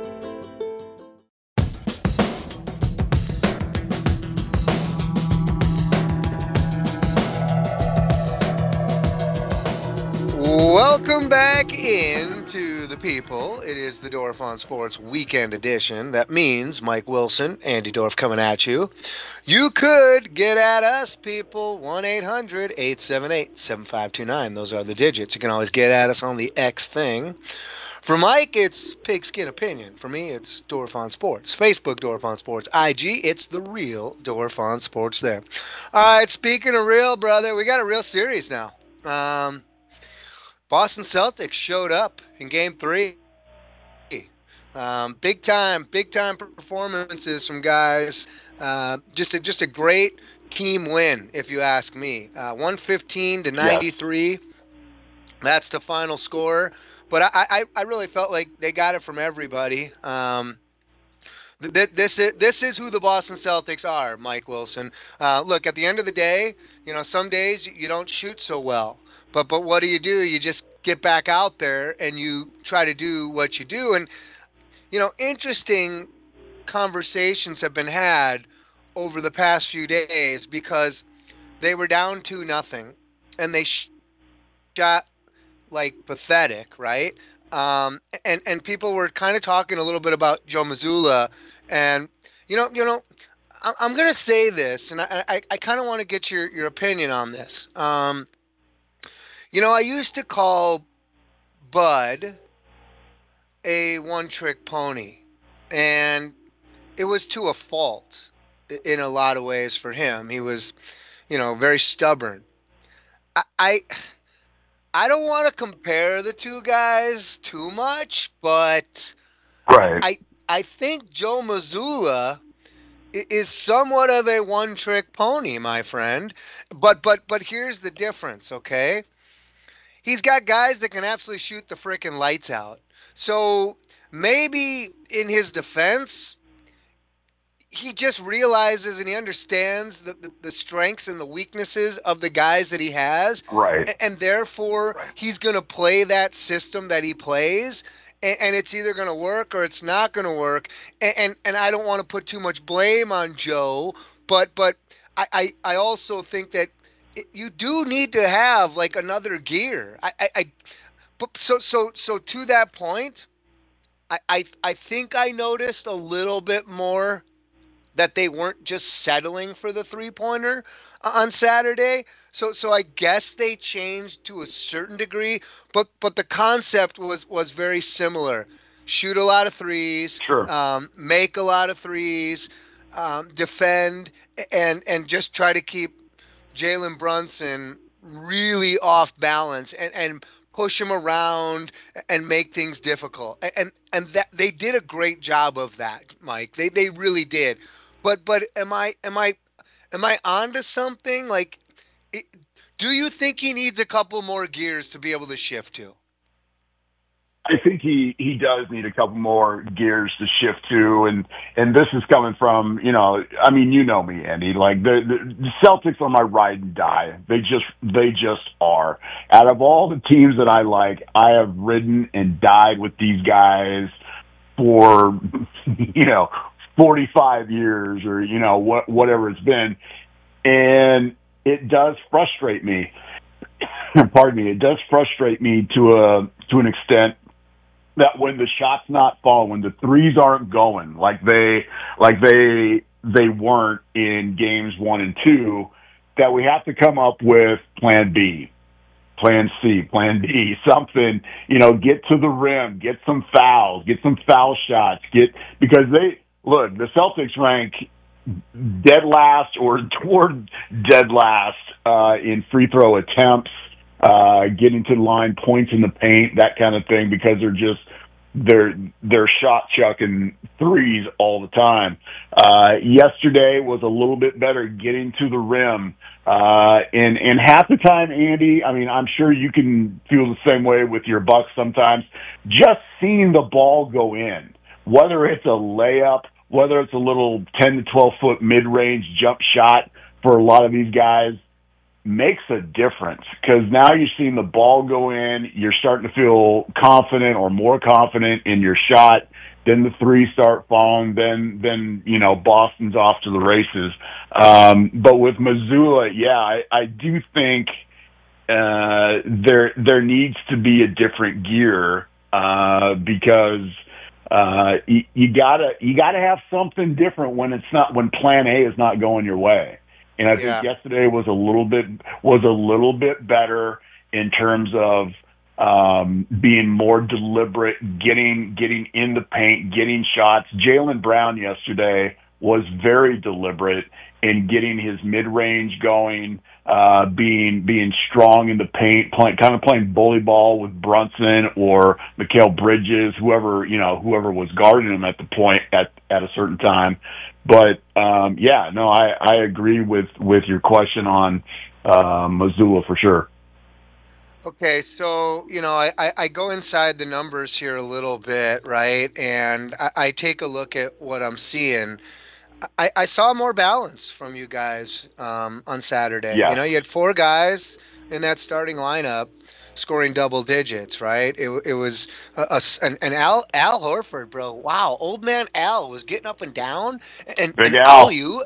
Welcome back into the people. It is the Dorf on Sports Weekend Edition. That means Mike Wilson, Andy Dorf coming at you. You could get at us, people. one eight hundred, eight seven eight, seven five two nine. Those are the digits. You can always get at us on the X thing. For Mike, it's Pigskin Opinion. For me, it's Dorf on Sports. Facebook, Dorf on Sports. I G, it's the real Dorf on Sports there. All right, speaking of real, brother, we got a real series now. Um... Boston Celtics showed up in game three. Um, big time, big time performances from guys. Uh, just a, just a great team win, if you ask me. Uh, one fifteen to ninety-three. Yeah. That's the final score. But I, I, I really felt like they got it from everybody. Um, th- this is this is who the Boston Celtics are, Mike Wilson. Uh, look, at the end of the day, you know, some days you don't shoot so well. But but what do you do? You just get back out there and you try to do what you do. And, you know, interesting conversations have been had over the past few days because they were down two nothing and they shot like pathetic, right? Um, and, and people were kind of talking a little bit about Joe Mazzulla. And, you know, you know, I'm going to say this, and I, I, I kind of want to get your, your opinion on this. Um, You know, I used to call Bud a one-trick pony, and it was to a fault in a lot of ways for him. He was, you know, very stubborn. I I, I don't want to compare the two guys too much, but right. I I think Joe Mazzulla is somewhat of a one-trick pony, my friend. But but but here's the difference, okay? He's got guys that can absolutely shoot the frickin' lights out. So maybe in his defense, he just realizes and he understands the, the, the strengths and the weaknesses of the guys that he has. Right. And, and therefore, right. he's going to play that system that he plays. And, and it's either going to work or it's not going to work. And, and and I don't want to put too much blame on Joe, but but I, I, I also think that you do need to have like another gear. I, I, I but so so so to that point, I, I I think I noticed a little bit more that they weren't just settling for the three-pointer on Saturday. So so I guess they changed to a certain degree, but but the concept was was very similar. Shoot a lot of threes, sure. um, make a lot of threes, um, defend, and and just try to keep Jalen Brunson really off balance and, and push him around and make things difficult. And and that they did a great job of that, Mike. They they really did. But but am I am I am I onto something? Like, it, do you think he needs a couple more gears to be able to shift to? I think he, he does need a couple more gears to shift to, and, and this is coming from, you know, I mean, you know me, Andy. Like the, the Celtics are my ride and die. They just they just are. Out of all the teams that I like, I have ridden and died with these guys for, you know, forty-five years or you know what whatever it's been, and it does frustrate me. Pardon me. It does frustrate me to a to an extent. That when the shot's not falling, when the threes aren't going like they like they they weren't in games one and two, that we have to come up with plan B. plan C, plan B, something, you know, get to the rim, get some fouls, get some foul shots, get, because they, look, the Celtics rank dead last or toward dead last uh, in free throw attempts, uh, getting to the line, points in the paint, that kind of thing, because they're just, they're, they're shot chucking threes all the time. Uh, yesterday was a little bit better getting to the rim. Uh, and, and half the time, Andy, I mean, I'm sure you can feel the same way with your Bucks sometimes, just seeing the ball go in, whether it's a layup, whether it's a little ten to twelve foot mid-range jump shot for a lot of these guys, makes a difference, because now you're seeing the ball go in, you're starting to feel confident or more confident in your shot, then the threes start falling, then, then you know, Boston's off to the races. Um, but with Mazzulla, yeah, I, I do think uh, there there needs to be a different gear uh, because uh, you, you gotta you gotta have something different when it's not when Plan A is not going your way. And I think Yeah. yesterday was a little bit was a little bit better in terms of um, being more deliberate, getting getting in the paint, getting shots. Jaylen Brown yesterday was very deliberate in getting his mid range going, uh, being being strong in the paint, playing kind of playing bully ball with Brunson or Mikal Bridges, whoever you know whoever was guarding him at the point at at a certain time. But, um, yeah, no, I, I agree with, with your question on uh, Mazzulla for sure. Okay, so, you know, I, I, I go inside the numbers here a little bit, right? And I, I take a look at what I'm seeing. I, I saw more balance from you guys um, on Saturday. Yeah. You know, you had four guys in that starting lineup scoring double digits, right? It, it was a, a, an, an Al Al Horford, bro. Wow, old man Al was getting up and down and, Big and Al. alley-oop,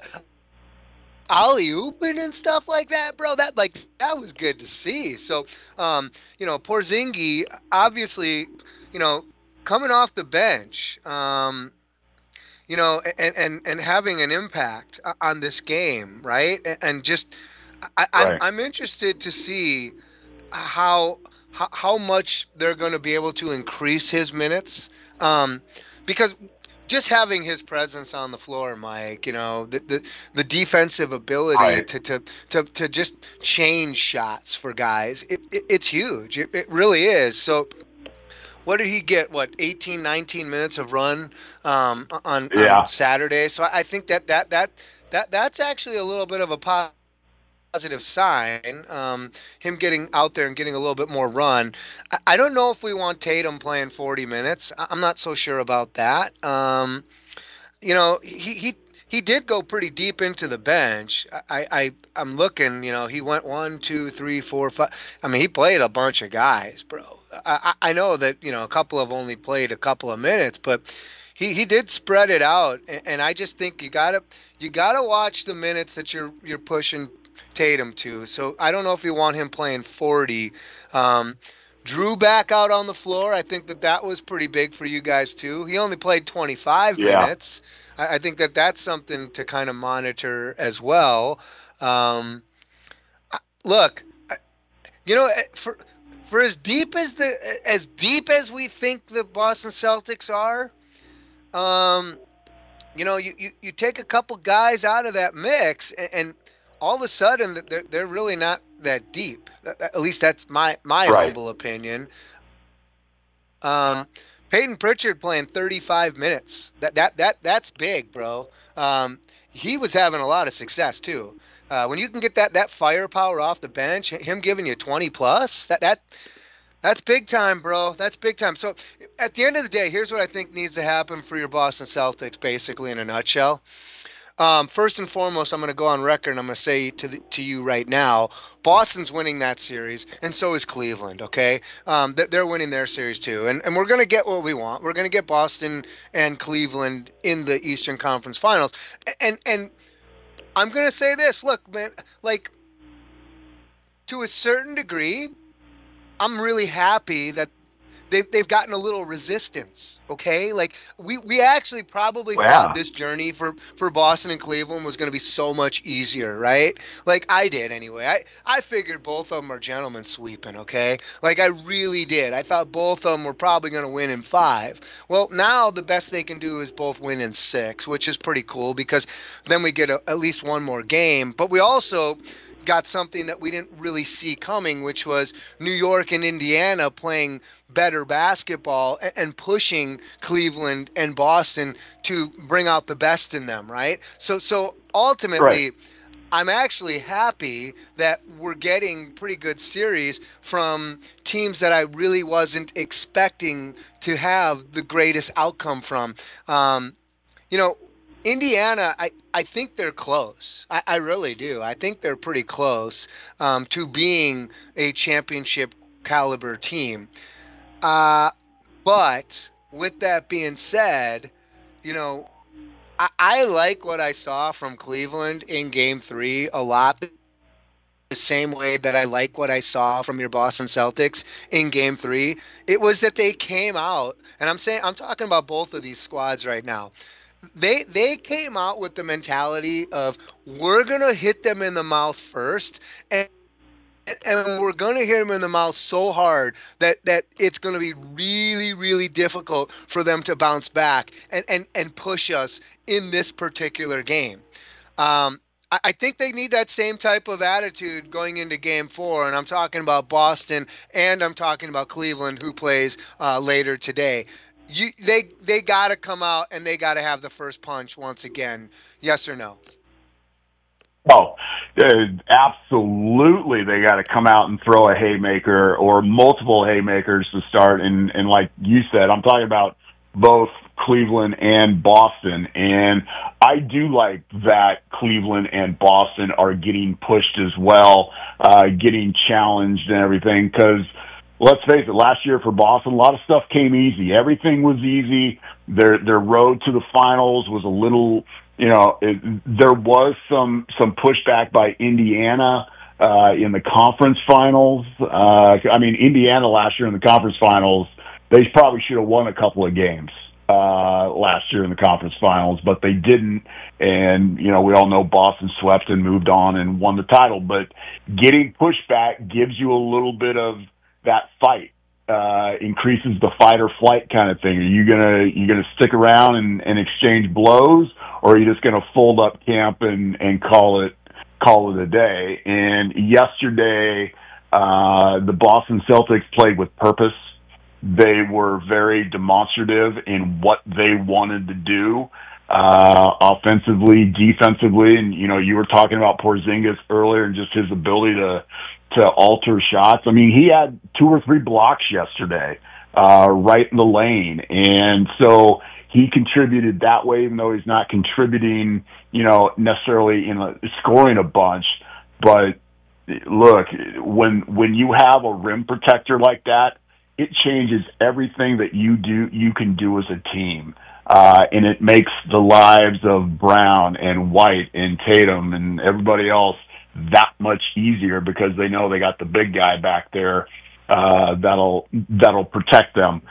alley-ooping and stuff like that, bro. That like that was good to see. So, um, you know, Porzingis, obviously, you know, coming off the bench, um, you know, and, and, and having an impact on this game, right? And, and just, I, I'm Right. I'm interested to see how how, how much they're going to be able to increase his minutes, um, because just having his presence on the floor, Mike, you know, the the, the defensive ability Right. to, to to to just change shots for guys, it, it it's huge. It, it really is. So what did he get? What, eighteen, nineteen minutes of run um, on, Yeah. on Saturday? So I think that that that that that's actually a little bit of a positive positive sign, um, him getting out there and getting a little bit more run. I, I don't know if we want Tatum playing forty minutes. I, I'm not so sure about that. Um, you know, he, he he did go pretty deep into the bench. I, I I'm looking. You know, he went one, two, three, four, five. I mean, he played a bunch of guys, bro. I, I know that you know a couple have only played a couple of minutes, but he, he did spread it out. And, and I just think you gotta you gotta watch the minutes that you're you're pushing Tatum to. So I don't know if you want him playing forty. Um, Drew back out on the floor. I think that that was pretty big for you guys too. He only played twenty-five Yeah. minutes. I, I think that that's something to kind of monitor as well. Um, I- look, I- you know, eh, for for as deep as the as deep as we think the Boston Celtics are, um, you know, you, you, you take a couple guys out of that mix, and, and all of a sudden they're they're really not that deep. At least that's my my Right. humble opinion. Um, Peyton Pritchard playing thirty-five minutes. That that that that's big, bro. Um, he was having a lot of success too. Uh, when you can get that that firepower off the bench, him giving you twenty plus, that that that's big time, bro. That's big time. So at the end of the day, here's what I think needs to happen for your Boston Celtics, basically in a nutshell. Um, first and foremost, I'm going to go on record and I'm going to say to the, to you right now, Boston's winning that series, and so is Cleveland. Okay, um, they're, they're winning their series too, and and we're going to get what we want. We're going to get Boston and Cleveland in the Eastern Conference Finals, and and I'm going to say this. Look, man, like to a certain degree, I'm really happy that they've, they've gotten a little resistance, okay? Like, we, we actually probably wow. thought this journey for, for Boston and Cleveland was going to be so much easier, right? Like, I did anyway. I, I figured both of them are gentlemen sweeping, okay? Like, I really did. I thought both of them were probably going to win in five. Well, now the best they can do is both win in six, which is pretty cool because then we get a, at least one more game. But we also got something that we didn't really see coming, which was New York and Indiana playing better basketball and, and pushing Cleveland and Boston to bring out the best in them, right? So, so ultimately, right. I'm actually happy that we're getting pretty good series from teams that I really wasn't expecting to have the greatest outcome from. Um, you know, Indiana, I, I think they're close. I, I really do. I think they're pretty close um, to being a championship caliber team. Uh, but with that being said, you know, I, I like what I saw from Cleveland in game three a lot. The same way that I like what I saw from your Boston Celtics in game three. It was that they came out, and I'm saying, I'm talking about both of these squads right now. They they came out with the mentality of we're going to hit them in the mouth first, and and we're going to hit them in the mouth so hard that, that it's going to be really, really difficult for them to bounce back and, and, and push us in this particular game. Um, I, I think they need that same type of attitude going into game four, and I'm talking about Boston and I'm talking about Cleveland, who plays uh, later today. You, they they got to come out and they got to have the first punch once again. Yes or no? Oh, uh, absolutely. They got to come out and throw a haymaker or multiple haymakers to start. And, and like you said, I'm talking about both Cleveland and Boston. And I do like that Cleveland and Boston are getting pushed as well, uh, getting challenged and everything, because let's face it, last year for Boston, a lot of stuff came easy. Everything was easy. Their their road to the finals was a little, you know, it, there was some some pushback by Indiana uh, in the conference finals. Uh, I mean, Indiana last year in the conference finals, they probably should have won a couple of games uh, last year in the conference finals, but they didn't. And, you know, we all know Boston swept and moved on and won the title. But getting pushback gives you a little bit of that fight, uh, increases the fight or flight kind of thing. Are you gonna you gonna stick around and, and exchange blows, or are you just gonna fold up camp and, and call it call it a day? And yesterday, uh, the Boston Celtics played with purpose. They were very demonstrative in what they wanted to do, uh, offensively, defensively, and you know you were talking about Porzingis earlier and just his ability to. to alter shots. I mean, he had two or three blocks yesterday, uh, right in the lane. And so he contributed that way, even though he's not contributing, you know, necessarily in a, scoring a bunch. But look, when, when you have a rim protector like that, it changes everything that you do, you can do as a team. Uh, and it makes the lives of Brown and White and Tatum and everybody else that much easier because they know they got the big guy back there uh, that'll that'll protect them.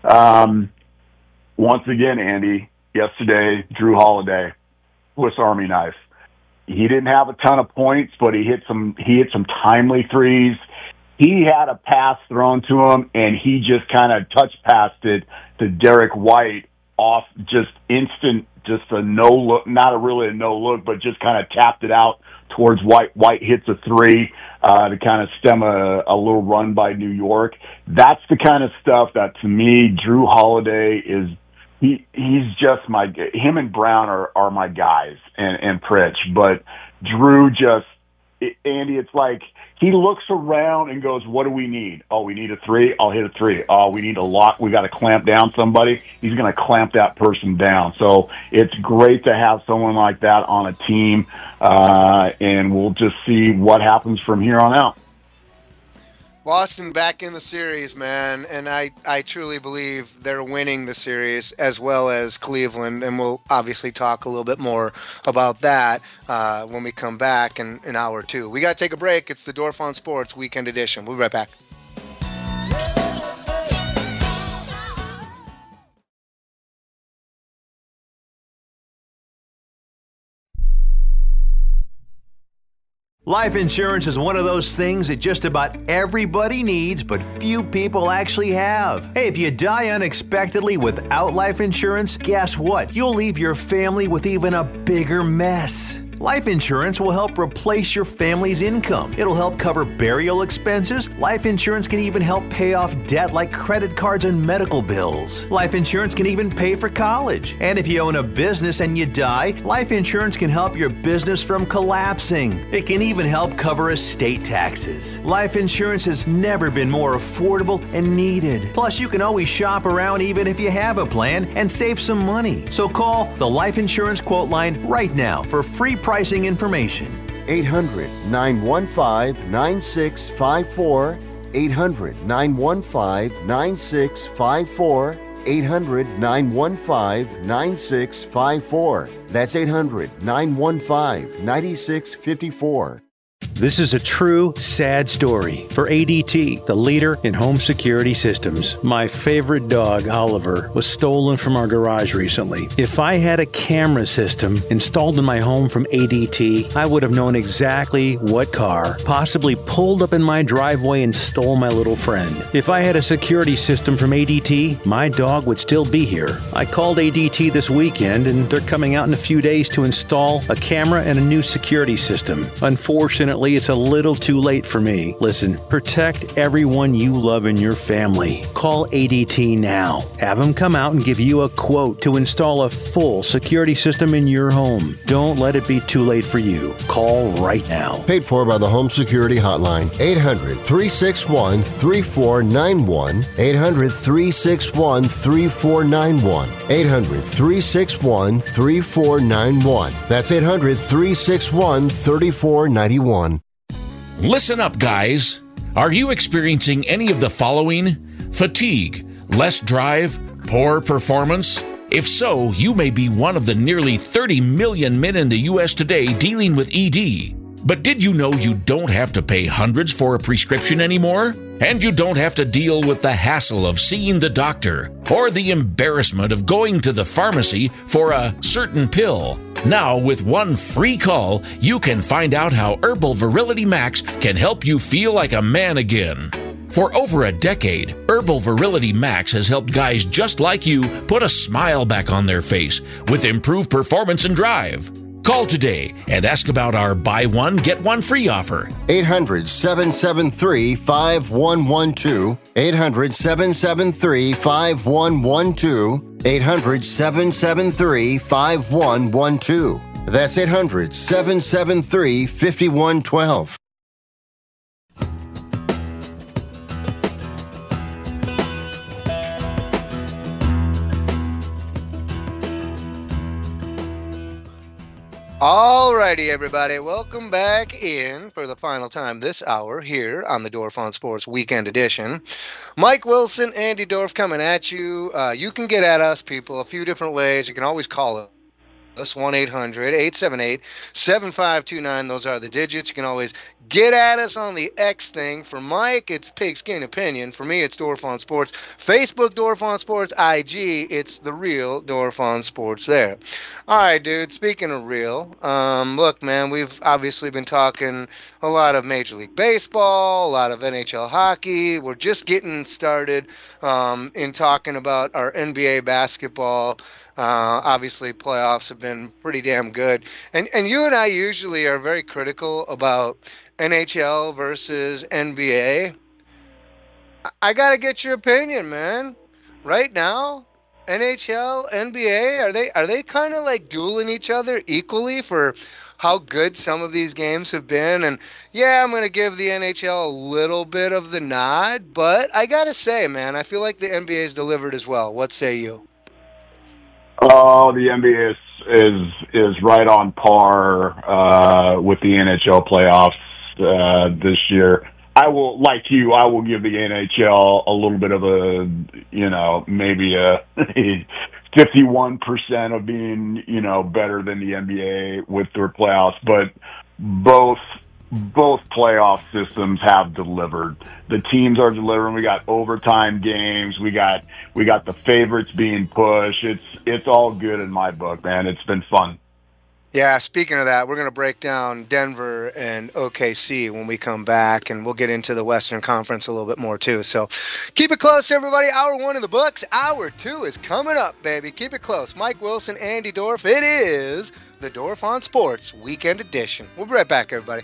Um, once again, Andy, yesterday, Drew Holiday, Swiss Army knife. He didn't have a ton of points, but he hit some he hit some timely threes. He had a pass thrown to him, and he just kind of touch passed it to Derek White off just instant, just a no look, not a really a no look, but just kind of tapped it out towards White. White hits a three uh, to kind of stem a, a little run by New York. That's the kind of stuff that, to me, Drew Holiday is. He he's just my. Him and Brown are, are my guys, and and Pritch. But Drew just, Andy, it's like he looks around and goes, "What do we need? Oh, we need a three. I'll hit a three. Oh, we need a lock. We got to clamp down somebody. He's going to clamp that person down." So it's great to have someone like that on a team, uh, and we'll just see what happens from here on out. Boston back in the series, man, and I, I truly believe they're winning the series as well as Cleveland, and we'll obviously talk a little bit more about that uh, when we come back in an hour or two. We got to take a break. It's the Dorf on Sports Weekend Edition. We'll be right back. Life insurance is one of those things that just about everybody needs, but few people actually have. Hey, if you die unexpectedly without life insurance, guess what? You'll leave your family with even a bigger mess. Life insurance will help replace your family's income. It'll help cover burial expenses. Life insurance can even help pay off debt like credit cards and medical bills. Life insurance can even pay for college. And if you own a business and you die, life insurance can help your business from collapsing. It can even help cover estate taxes. Life insurance has never been more affordable and needed. Plus, you can always shop around even if you have a plan and save some money. So call the Life Insurance Quote Line right now for free pricing information. eight hundred, nine one five, nine six five four. eight hundred, nine one five, nine six five four. eight hundred, nine one five, nine six five four. That's eight hundred, nine one five, nine six five four. This is a true, sad story for A D T, the leader in home security systems. My favorite dog, Oliver, was stolen from our garage recently. If I had a camera system installed in my home from A D T, I would have known exactly what car possibly pulled up in my driveway and stole my little friend. If I had a security system from A D T, my dog would still be here. I called A D T this weekend, and they're coming out in a few days to install a camera and a new security system. Unfortunately, it's a little too late for me. Listen, protect everyone you love in your family. Call A D T now. Have them come out and give you a quote to install a full security system in your home. Don't let it be too late for you. Call right now. Paid for by the Home Security Hotline. eight hundred, three six one, three four nine one. eight hundred, three six one, three four nine one. eight hundred, three six one, three four nine one. That's eight hundred, three six one, three four nine one. Listen up, guys. Are you experiencing any of the following? Fatigue, less drive, poor performance? If so, you may be one of the nearly thirty million men in the U S today dealing with E D. But did you know you don't have to pay hundreds for a prescription anymore? And you don't have to deal with the hassle of seeing the doctor or the embarrassment of going to the pharmacy for a certain pill. Now, with one free call, you can find out how Herbal Virility Max can help you feel like a man again. For over a decade, Herbal Virility Max has helped guys just like you put a smile back on their face with improved performance and drive. Call today and ask about our buy one, get one free offer. eight hundred, seven seven three, five one one two. eight hundred, seven seven three, five one one two. eight hundred, seven seven three, five one one two. That's eight hundred, seven seven three, five one one two. Alrighty, everybody, welcome back in for the final time this hour here on the Dorf on Sports Weekend Edition. Mike Wilson, Andy Dorf coming at you. Uh, you can get at us, people, a few different ways. You can always call us. Us one eight hundred, eight seven eight, seven five two nine. Those are the digits. You can always get at us on the X thing. For Mike, it's Pigskin Opinion. For me, it's Dorf on Sports. Facebook, Dorf on Sports. I G, it's the real Dorf on Sports there. All right, dude, speaking of real, um, look, man, we've obviously been talking a lot of Major League Baseball, a lot of N H L hockey. We're just getting started um, in talking about our N B A basketball. Uh, obviously, playoffs have been pretty damn good. And and you and I usually are very critical about N H L versus N B A. I got to get your opinion, man. Right now, N H L, N B A, are they are they kind of like dueling each other equally for how good some of these games have been? And yeah, I'm going to give the N H L a little bit of the nod, but I got to say, man, I feel like the N B A's delivered as well. What say you? Oh, the N B A is is, is right on par uh, with the N H L playoffs uh, this year. I will, like you, I will give the N H L a little bit of a, you know, maybe a fifty-one percent of being, you know, better than the N B A with their playoffs, but both both playoff systems have delivered. The teams are delivering. We got overtime games. We got we got the favorites being pushed. It's it's all good in my book, man. It's been fun. Yeah, speaking of that, we're going to break down Denver and O K C when we come back, and we'll get into the Western Conference a little bit more too. So keep it close, everybody. Hour one in the books. Hour two is coming up, baby. Keep it close. Mike Wilson, Andy Dorf. It is the Dorf on Sports Weekend Edition. We'll be right back, everybody.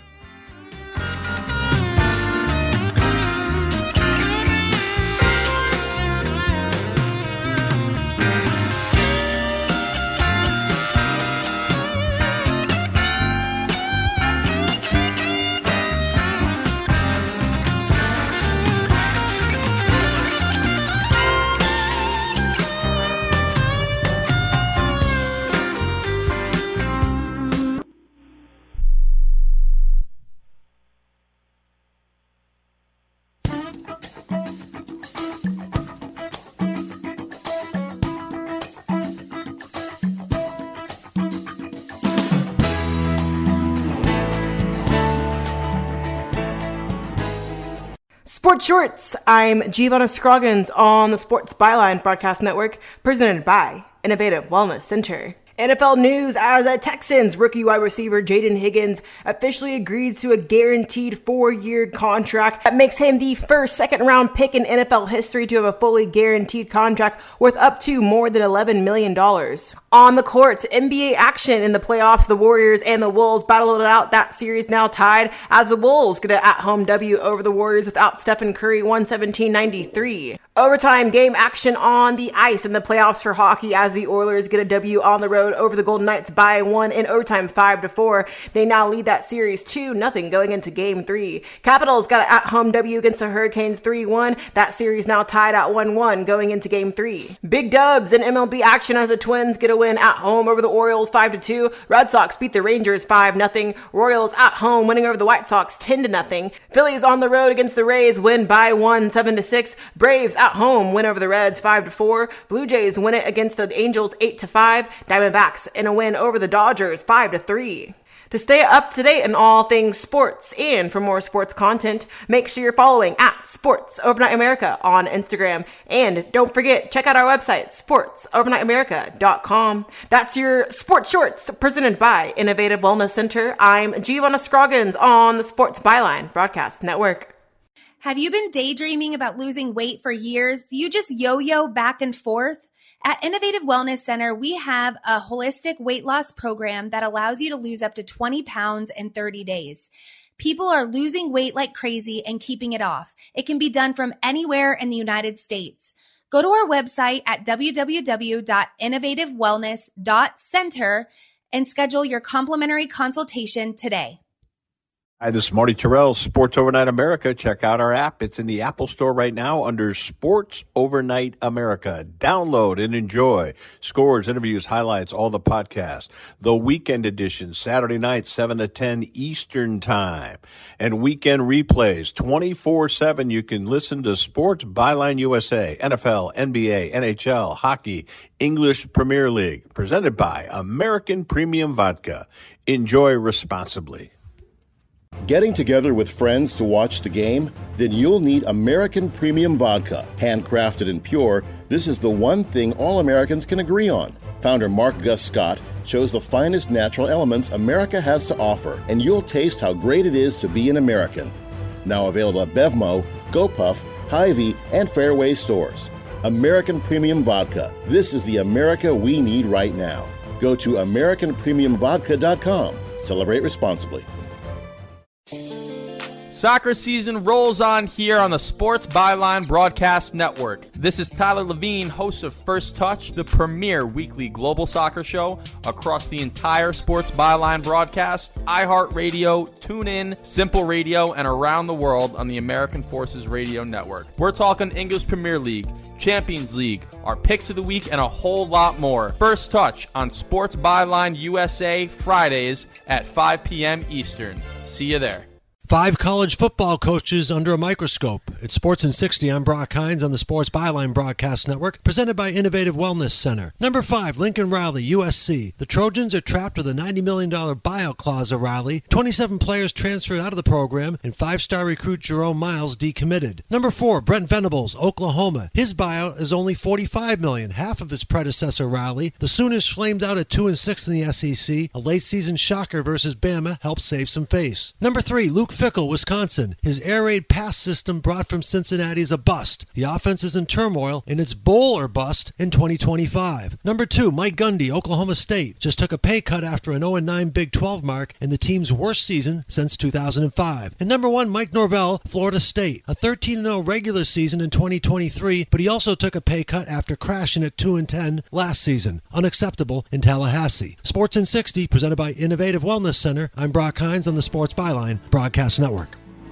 Sports Shorts. I'm Giovanna Scroggins on the Sports Byline Broadcast Network, presented by Innovative Wellness Center. N F L news as a Texans rookie wide receiver Jaden Higgins officially agreed to a guaranteed four-year contract that makes him the first second-round pick in N F L history to have a fully guaranteed contract worth up to more than eleven million dollars. On the court, N B A action in the playoffs, the Warriors and the Wolves battled it out. That series now tied as the Wolves get an at-home W over the Warriors without Stephen Curry, one seventeen ninety-three. Overtime game action on the ice in the playoffs for hockey as the Oilers get a W on the road over the Golden Knights by one in overtime five to four. They now lead that series two nothing going into game three. Capitals got an at-home W against the Hurricanes three one. That series now tied at one one going into game three. Big dubs in M L B action as the Twins get a win at home over the Orioles five to two. Red Sox beat the Rangers five nothing. Royals at home winning over the White Sox ten to nothing. Phillies on the road against the Rays win by one seven to six. Braves at home win over the Reds five to four. Blue Jays win it against the Angels eight to five. Diamondbacks in a win over the Dodgers five to three. To stay up to date in all things sports and for more sports content, make sure you're following at Sports Overnight America on Instagram. And don't forget, check out our website, sports overnight america dot com. That's your Sports Shorts presented by Innovative Wellness Center. I'm Giovanna Scroggins on the Sports Byline Broadcast Network. Have you been daydreaming about losing weight for years? Do you just yo-yo back and forth? At Innovative Wellness Center, we have a holistic weight loss program that allows you to lose up to twenty pounds in thirty days. People are losing weight like crazy and keeping it off. It can be done from anywhere in the United States. Go to our website at w w w dot innovative wellness dot center and schedule your complimentary consultation today. Hi, this is Marty Terrell, Sports Overnight America. Check out our app. It's in the Apple Store right now under Sports Overnight America. Download and enjoy. Scores, interviews, highlights, all the podcasts. The weekend edition, Saturday night, seven to ten Eastern Time. And weekend replays, twenty-four seven. You can listen to Sports Byline U S A, N F L, N B A, N H L, hockey, English Premier League. Presented by American Premium Vodka. Enjoy responsibly. Getting together with friends to watch the game? Then you'll need American Premium Vodka. Handcrafted and pure, this is the one thing all Americans can agree on. Founder Mark Gus Scott chose the finest natural elements America has to offer, and you'll taste how great it is to be an American. Now available at Bevmo, GoPuff, Hy-Vee, and Fairway stores. American Premium Vodka. This is the America we need right now. Go to american premium vodka dot com. Celebrate responsibly. Soccer season rolls on here on the Sports Byline Broadcast Network. This is Tyler Levine, host of First Touch, the premier weekly global soccer show across the entire Sports Byline broadcast, iHeartRadio, TuneIn, Simple Radio, and around the world on the American Forces Radio Network. We're talking English Premier League, Champions League, our picks of the week, and a whole lot more. First Touch on Sports Byline U S A Fridays at five p.m. Eastern. See you there. Five college football coaches under a microscope. It's Sports in sixty. I'm Brock Hines on the Sports Byline Broadcast Network, presented by Innovative Wellness Center. Number five, Lincoln Riley, U S C. The Trojans are trapped with a ninety million dollars buyout clause of Riley. twenty-seven players transferred out of the program, and five-star recruit Jerome Miles decommitted. Number four, Brent Venables, Oklahoma. His buyout is only forty-five million dollars, half of his predecessor Riley. The Sooners flamed out at two and six in the S E C. A late-season shocker versus Bama helped save some face. Number three, Luke Fickell, Wisconsin. His air raid pass system brought from Cincinnati is a bust. The offense is in turmoil, and it's bowl or bust in twenty twenty-five. Number two, Mike Gundy, Oklahoma State. Just took a pay cut after an oh and nine Big twelve mark and the team's worst season since two thousand five. And number one, Mike Norvell, Florida State. A thirteen and oh regular season in twenty twenty-three, but he also took a pay cut after crashing at two and ten last season. Unacceptable in Tallahassee. Sports in sixty, presented by Innovative Wellness Center. I'm Brock Hines on the Sports Byline Broadcast Network.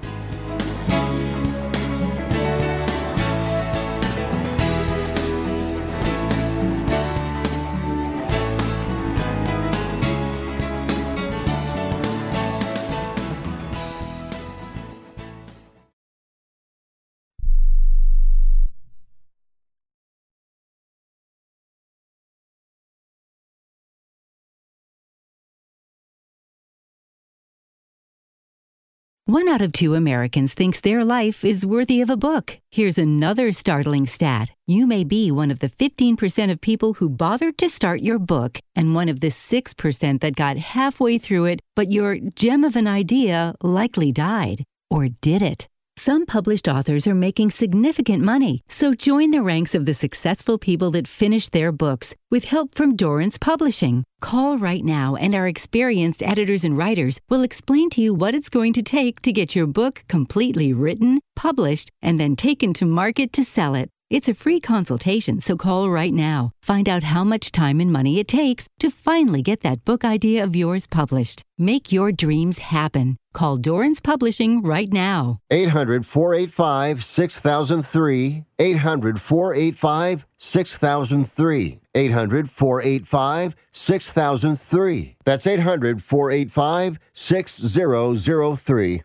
One out of two Americans thinks their life is worthy of a book. Here's another startling stat. You may be one of the fifteen percent of people who bothered to start your book and one of the six percent that got halfway through it, but your gem of an idea likely died. Or did it? Some published authors are making significant money, so join the ranks of the successful people that finish their books with help from Dorrance Publishing. Call right now and our experienced editors and writers will explain to you what it's going to take to get your book completely written, published, and then taken to market to sell it. It's a free consultation, so call right now. Find out how much time and money it takes to finally get that book idea of yours published. Make your dreams happen. Call Dorrance Publishing right now. eight hundred, four eight five, six thousand three. eight hundred, four eight five, six thousand three. eight hundred, four eight five, six thousand three. That's eight hundred, four eight five, six thousand three.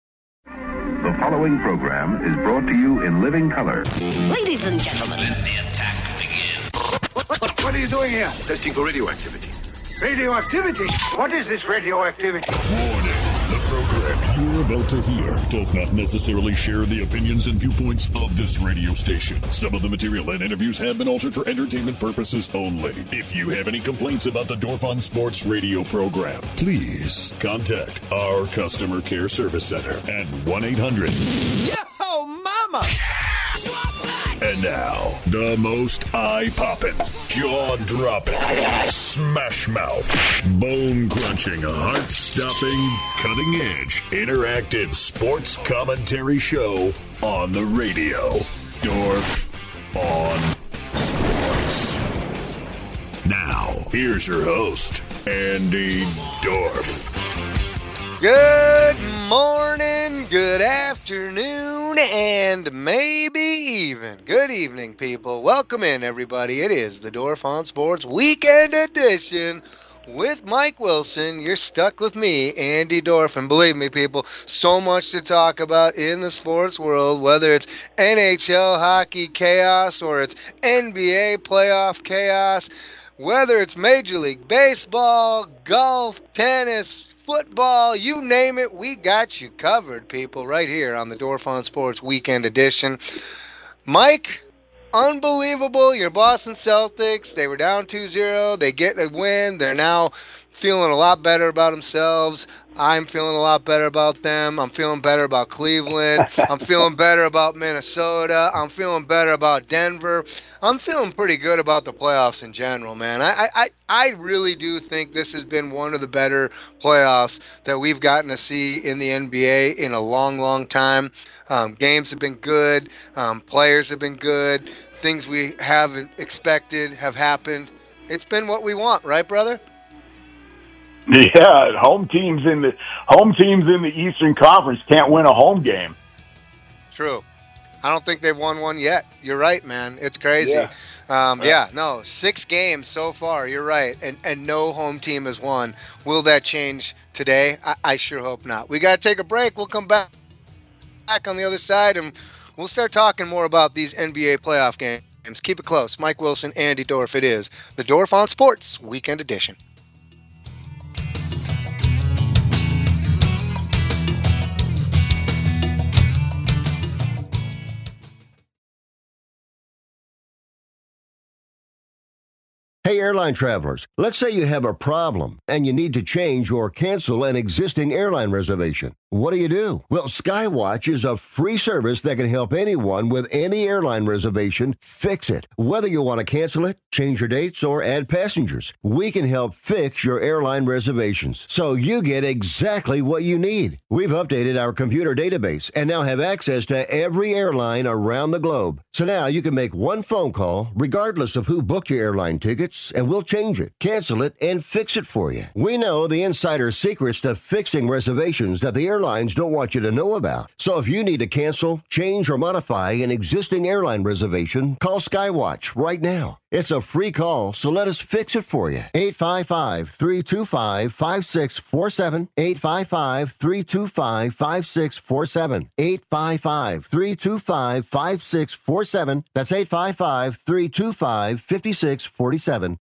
The following program is brought to you in living color. Ladies and gentlemen, let the attack begin. What, what, what are you doing here? Testing for radioactivity. Radioactivity? What is this radioactivity? Warning. The program you're about to hear does not necessarily share the opinions and viewpoints of this radio station. Some of the material and interviews have been altered for entertainment purposes only. If you have any complaints about the Dorf on Sports radio program, please contact our customer care service center at one eight hundred. Yo, mama! And now, the most eye-popping, jaw-dropping, smash-mouth, bone-crunching, heart-stopping, cutting-edge, interactive sports commentary show on the radio. Dorf on Sports. Now, here's your host, Andy Dorf. Good morning, good afternoon, and maybe even good evening, people. Welcome in, everybody. It is the Dorf on Sports Weekend Edition with Mike Wilson. You're stuck with me, Andy Dorf, and believe me, people, so much to talk about in the sports world, whether it's N H L hockey chaos or it's N B A playoff chaos, whether it's Major League Baseball, golf, tennis, football, you name it, we got you covered, people, right here on the Dorf on Sports Weekend Edition. Mike, unbelievable. Your Boston Celtics, they were down two zero. They get a win. They're now feeling a lot better about themselves. I'm feeling a lot better about them. I'm feeling better about Cleveland. I'm feeling better about Minnesota. I'm feeling better about Denver. I'm feeling pretty good about the playoffs in general, man. I, I, I really do think this has been one of the better playoffs that we've gotten to see in the N B A in a long, long time. Um, games have been good. Um, players have been good. Things we haven't expected have happened. It's been what we want, right, brother? Yeah, home teams in the home teams in the Eastern Conference can't win a home game. True. I don't think they've won one yet. You're right, man. It's crazy. Yeah. Um, yeah, no, six games so far. You're right, and and no home team has won. Will that change today? I, I sure hope not. We got to take a break. We'll come back back on the other side, and we'll start talking more about these N B A playoff games. Keep it close. Mike Wilson, Andy Dorf. It is the Dorf on Sports Weekend Edition. Hey, airline travelers, let's say you have a problem and you need to change or cancel an existing airline reservation. What do you do? Well, Skywatch is a free service that can help anyone with any airline reservation fix it. Whether you want to cancel it, change your dates, or add passengers, we can help fix your airline reservations so you get exactly what you need. We've updated our computer database and now have access to every airline around the globe. So now you can make one phone call regardless of who booked your airline tickets, and we'll change it, cancel it, and fix it for you. We know the insider secrets to fixing reservations that the airlines don't want you to know about. So if you need to cancel, change, or modify an existing airline reservation, call Skywatch right now. It's a free call, so let us fix it for you. eight five five, three two five, five six four seven. eight five five, three two five, five six four seven. eight five five, three two five, five six four seven. That's eight five five, three two five, five six four seven.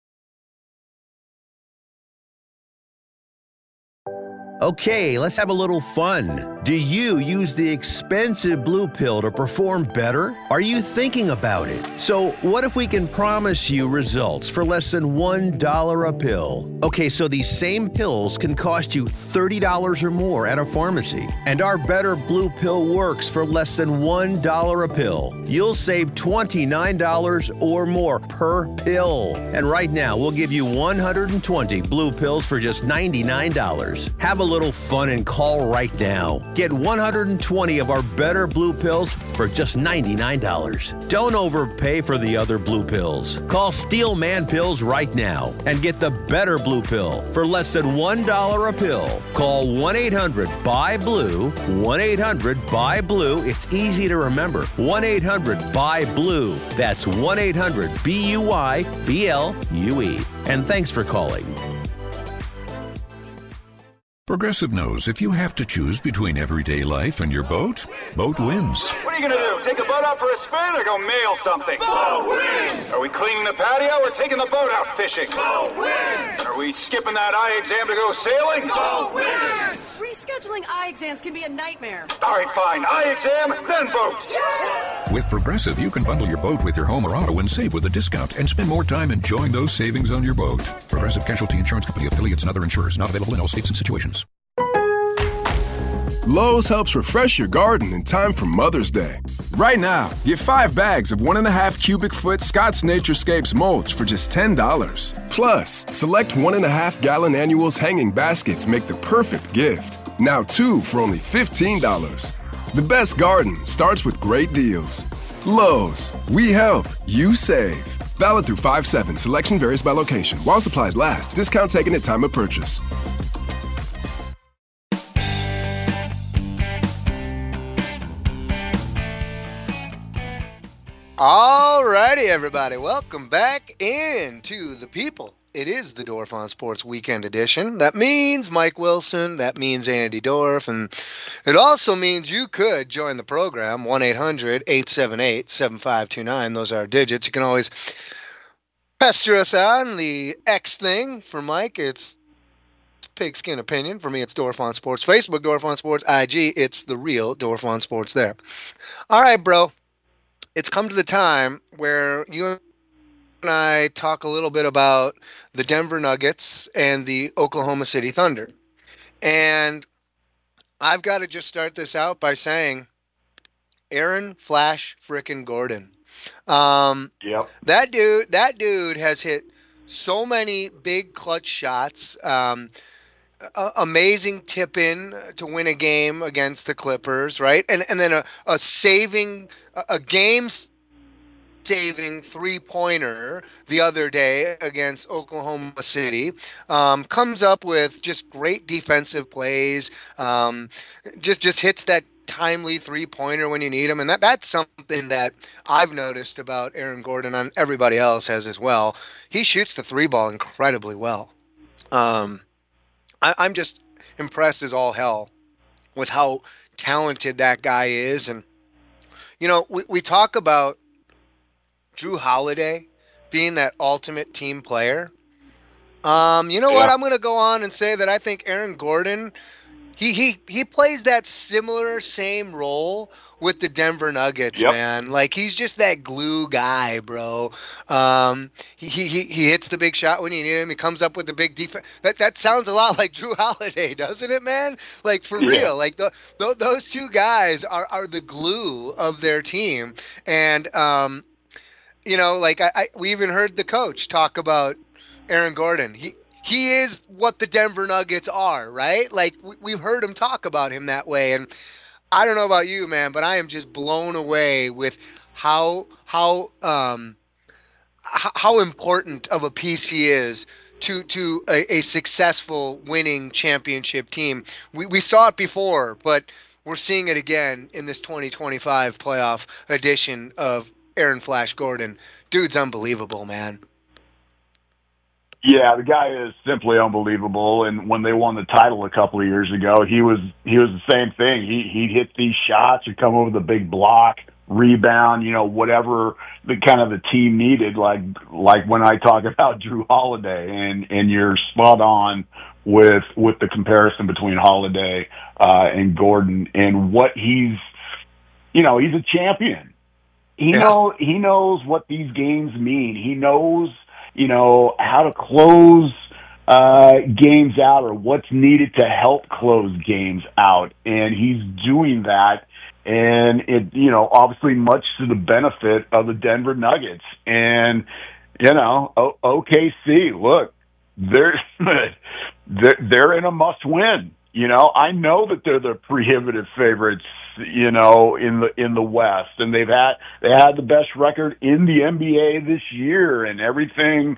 Okay, let's have a little fun. Do you use the expensive blue pill to perform better? Are you thinking about it? So what if we can promise you results for less than one dollar a pill? Okay, so these same pills can cost you thirty dollars or more at a pharmacy. And our Better Blue Pill works for less than one dollar a pill. You'll save twenty-nine dollars or more per pill. And right now, we'll give you one hundred twenty blue pills for just ninety-nine dollars. Have a little fun and call right now. Get one hundred twenty of our Better Blue Pills for just ninety-nine dollars. Don't overpay for the other blue pills. Call Steel Man Pills right now and get the Better Blue Pill for less than one dollar a pill. Call one eight hundred B U Y BLUE, one eight hundred B U Y BLUE. It's easy to remember. one eight hundred B U Y BLUE. That's one eight hundred B U Y B L U E. And thanks for calling. Progressive knows if you have to choose between everyday life and your boat, boat wins. What are you going to do? Take the boat out for a spin or go mail something? Boat wins! Are we cleaning the patio or taking the boat out fishing? Boat wins! Are we skipping that eye exam to go sailing? Boat wins! Rescheduling eye exams can be a nightmare. All right, fine. Eye exam, then boat. Yeah! With Progressive, you can bundle your boat with your home or auto and save with a discount and spend more time enjoying those savings on your boat. Progressive Casualty Insurance Company, affiliates, and other insurers. Not available in all states and situations. Lowe's helps refresh your garden in time for Mother's Day. Right now, get five bags of one and a half cubic foot Scott's Naturescapes mulch for just ten dollars. Plus, select one and a half gallon annuals hanging baskets make the perfect gift. Now two for only fifteen dollars. The best garden starts with great deals. Lowe's, we help, you save. Valid through five seven. Selection varies by location. While supplies last. Discount taken at time of purchase. All righty, everybody. Welcome back into the people. It is the Dorf on Sports Weekend Edition. That means Mike Wilson. That means Andy Dorf. And it also means you could join the program, one eight hundred, eight seven eight, seven five two nine. Those are our digits. You can always pester us on the X thing. For Mike, it's Pigskin Opinion. For me, it's Dorf on Sports. Facebook, Dorf on Sports. I G, it's the real Dorf on Sports there. All right, bro. It's come to the time where you and I talk a little bit about the Denver Nuggets and the Oklahoma City Thunder. And I've got to just start this out by saying Aaron Flash frickin' Gordon. Um, yep. That dude, that dude has hit so many big clutch shots. Um, a- amazing tip in to win a game against the Clippers, right? And and then a, a saving, a, a game saving three pointer the other day against Oklahoma City. Um, comes up with just great defensive plays. Um, just just hits that timely three-pointer when you need him. And that that's something that I've noticed about Aaron Gordon, and everybody else has as well. He shoots the three ball incredibly well. Um, I, I'm just impressed as all hell with how talented that guy is. And, you know, we, we talk about Jrue Holiday being that ultimate team player. Um, you know yeah. what? I'm going to go on and say that I think Aaron Gordon, he he he plays that similar same role with the Denver Nuggets, yep. man. Like, he's just that glue guy, bro. Um, he, he he hits the big shot when you need him. He comes up with the big defense. That that sounds a lot like Jrue Holiday, doesn't it, man? Like, for yeah. real. Like, the, the, those two guys are, are the glue of their team. And, um, you know, like, I, I we even heard the coach talk about Aaron Gordon. He he is what the Denver Nuggets are, right? Like, we, we've heard him talk about him that way. And I don't know about you, man, but I am just blown away with how how um how important of a piece he is to to a, a successful winning championship team. We we saw it before, but we're seeing it again in this twenty twenty-five playoff edition of Aaron Flash Gordon. Dude's unbelievable, man. Yeah, the guy is simply unbelievable. And when they won the title a couple of years ago, he was he was the same thing. He he'd hit these shots, he'd come over the big block, rebound, you know, whatever the kind of the team needed. Like like when I talk about Jrue Holiday, and and you're spot on with with the comparison between Holiday uh, and Gordon and what he's, you know, he's a champion. He yeah. know he knows what these games mean. He knows, you know, how to close uh, games out, or what's needed to help close games out. And he's doing that. And it, you know, obviously much to the benefit of the Denver Nuggets. And, you know, o- O K C, look, they're, they're, they're in a must win. You know, I know that they're the prohibitive favorites, you know, in the in the West, and they've had they had the best record in the N B A this year, and everything,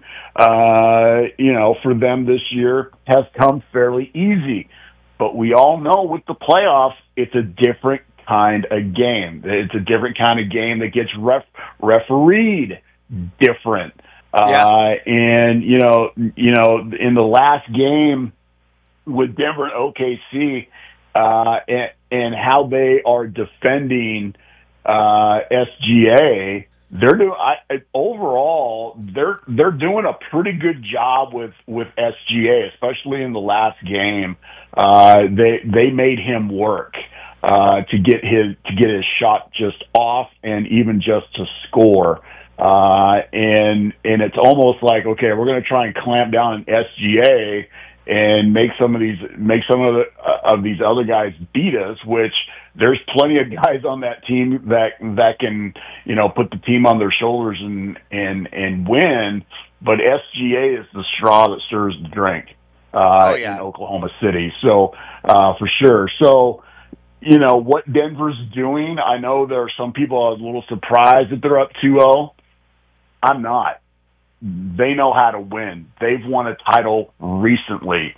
uh, you know, for them this year has come fairly easy. But we all know with the playoffs, it's a different kind of game. It's a different kind of game that gets ref- refereed different. Yeah. Uh, and you know, you know, in the last game with Denver and O K C, uh, and, and how they are defending uh, S G A, they're doing I, overall they're they're doing a pretty good job with, with S G A, especially in the last game. Uh, they they made him work uh, to get his to get his shot just off, and even just to score. Uh, and and it's almost like, okay, we're going to try and clamp down on S G A and make some of these make some of the, uh, of these other guys beat us, which there's plenty of guys on that team that that can, you know, put the team on their shoulders and and and win. But S G A is the straw that stirs the drink uh, oh, yeah. in Oklahoma City. So uh, for sure. So you know what Denver's doing. I know there are some people are a little surprised that they're up two oh. I'm not. They know how to win. They've won a title recently,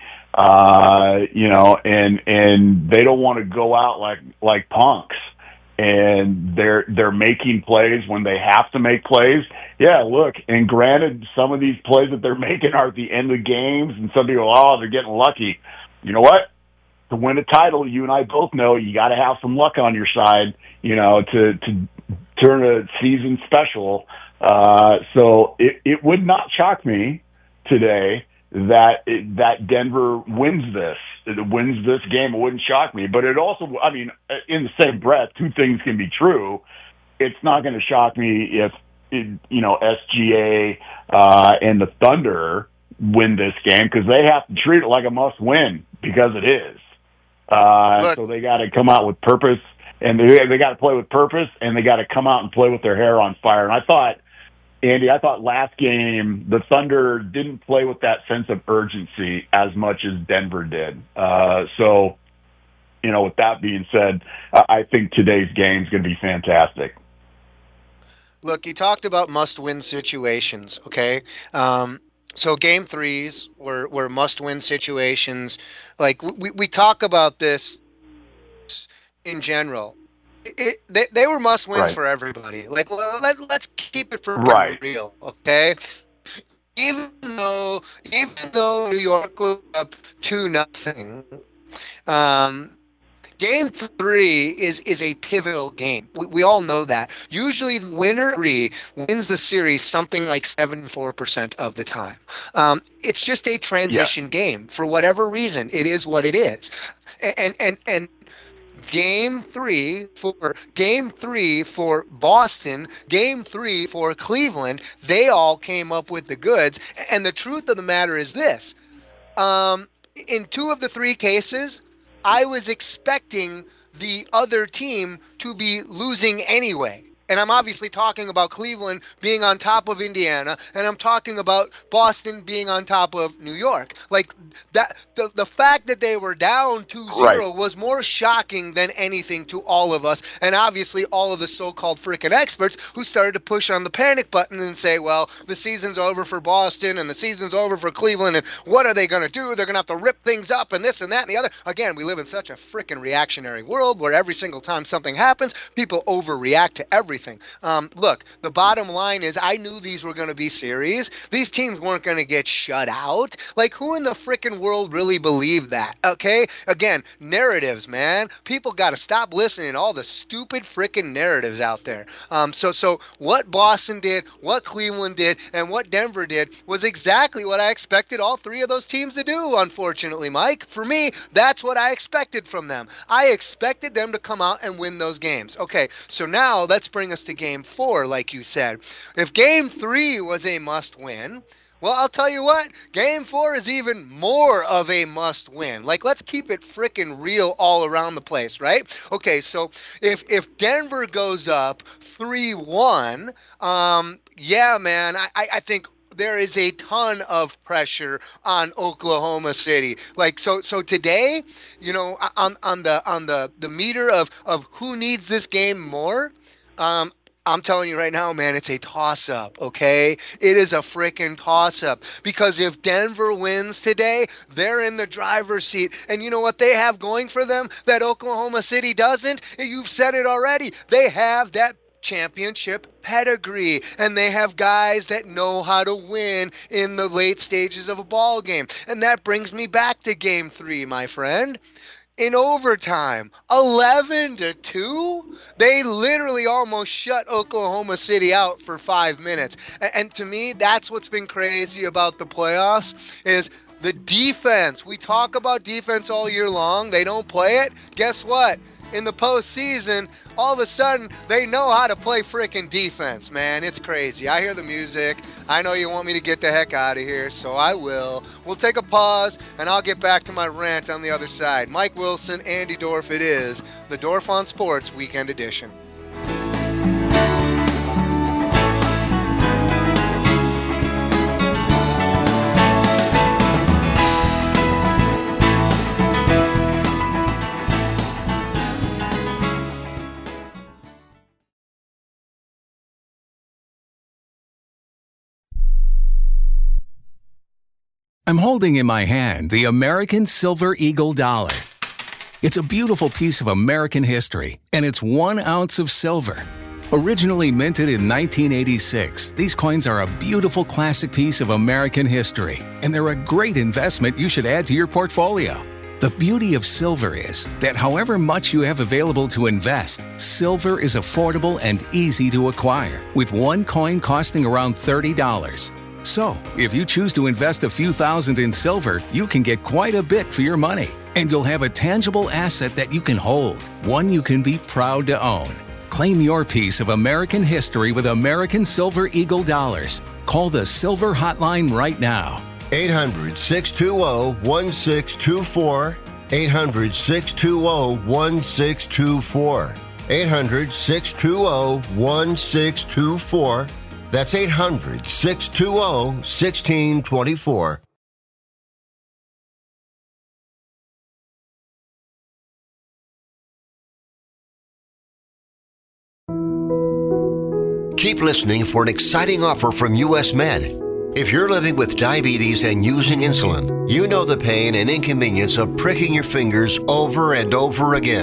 uh, you know, and and they don't want to go out like like punks. And they're they're making plays when they have to make plays. Yeah, look, and granted, some of these plays that they're making are at the end of games, and some people, oh, they're getting lucky. You know what? To win a title, you and I both know you got to have some luck on your side, you know, to to turn a season special. Uh, so it, it would not shock me today that it, that Denver wins this, it wins this game. It wouldn't shock me, but it also, I mean, in the same breath, two things can be true. It's not going to shock me if, it, you know, S G A uh, and the Thunder win this game, because they have to treat it like a must win, because it is. Uh, so they got to come out with purpose, and they, they got to play with purpose, and they got to come out and play with their hair on fire. And I thought, Andy, I thought last game the Thunder didn't play with that sense of urgency as much as Denver did. Uh, so, you know, with that being said, I think today's game is going to be fantastic. Look, you talked about must-win situations, okay? Um, so game threes were, were must-win situations. Like, we, we talk about this in general, it, they, they were must wins Right. for everybody. Like, let, let, let's keep it for Right. real, okay? Even though, even though New York was up two nothing, um, Game three is is a pivotal game. We, we all know that. Usually, the winner three wins the series something like seventy-four percent of the time. Um, it's just a transition game for whatever reason. It is what it is, and and and. Game three for game three for Boston, game three for Cleveland, they all came up with the goods. And the truth of the matter is this. Um, in two of the three cases, I was expecting the other team to be losing anyway. And I'm obviously talking about Cleveland being on top of Indiana, and I'm talking about Boston being on top of New York. Like that, the the fact that they were down two zero Right. was more shocking than anything to all of us, and obviously all of the so-called freaking experts who started to push on the panic button and say, well, the season's over for Boston and the season's over for Cleveland, and what are they going to do? They're going to have to rip things up and this and that and the other. Again, we live in such a freaking reactionary world where every single time something happens, people overreact to everything. Um, look, the bottom line is I knew these were going to be series. These teams weren't going to get shut out. Like, who in the freaking world really believed that? Okay? Again, narratives, man. People got to stop listening to all the stupid freaking narratives out there. Um, so, so what Boston did, what Cleveland did, and what Denver did was exactly what I expected all three of those teams to do, unfortunately, Mike. For me, that's what I expected from them. I expected them to come out and win those games. Okay, so now let's bring us to game four, like you said. If game three was a must win, well, I'll tell you what, game four is even more of a must win. Like, let's keep it frickin' real all around the place, right? Okay, so if if Denver goes up three one, um, yeah, man, I, I think there is a ton of pressure on Oklahoma City. Like, so so today, you know, on on the on the, the meter of, of who needs this game more, um, I'm telling you right now, man, it's a toss-up, okay? It is a freaking toss-up. Because if Denver wins today, they're in the driver's seat. And you know what they have going for them that Oklahoma City doesn't? You've said it already. They have that championship pedigree, and they have guys that know how to win in the late stages of a ball game. And that brings me back to game three, my friend. In overtime, eleven to two, they literally almost shut Oklahoma City out for five minutes. And, and to me, that's what's been crazy about the playoffs is the defense. We talk about defense all year long. They don't play it. Guess what? In the postseason, all of a sudden, they know how to play freaking defense, man. It's crazy. I hear the music. I know you want me to get the heck out of here, so I will. We'll take a pause, and I'll get back to my rant on the other side. Mike Wilson, Andy Dorf, it is the Dorf on Sports Weekend Edition. I'm holding in my hand the American Silver Eagle dollar. It's a beautiful piece of American history, and it's one ounce of silver. Originally minted in nineteen eighty-six, these coins are a beautiful classic piece of American history, and they're a great investment you should add to your portfolio. The beauty of silver is that however much you have available to invest, silver is affordable and easy to acquire, with one coin costing around thirty dollars. So, if you choose to invest a few thousand in silver, you can get quite a bit for your money. And you'll have a tangible asset that you can hold, one you can be proud to own. Claim your piece of American history with American Silver Eagle dollars. Call the Silver Hotline right now. eight hundred, six two zero, one six two four. eight hundred, six two zero, one six two four. eight hundred, six two zero, one six two four. That's eight hundred, six two zero, one six two four. Keep listening for an exciting offer from U S Med. If you're living with diabetes and using insulin, you know the pain and inconvenience of pricking your fingers over and over again.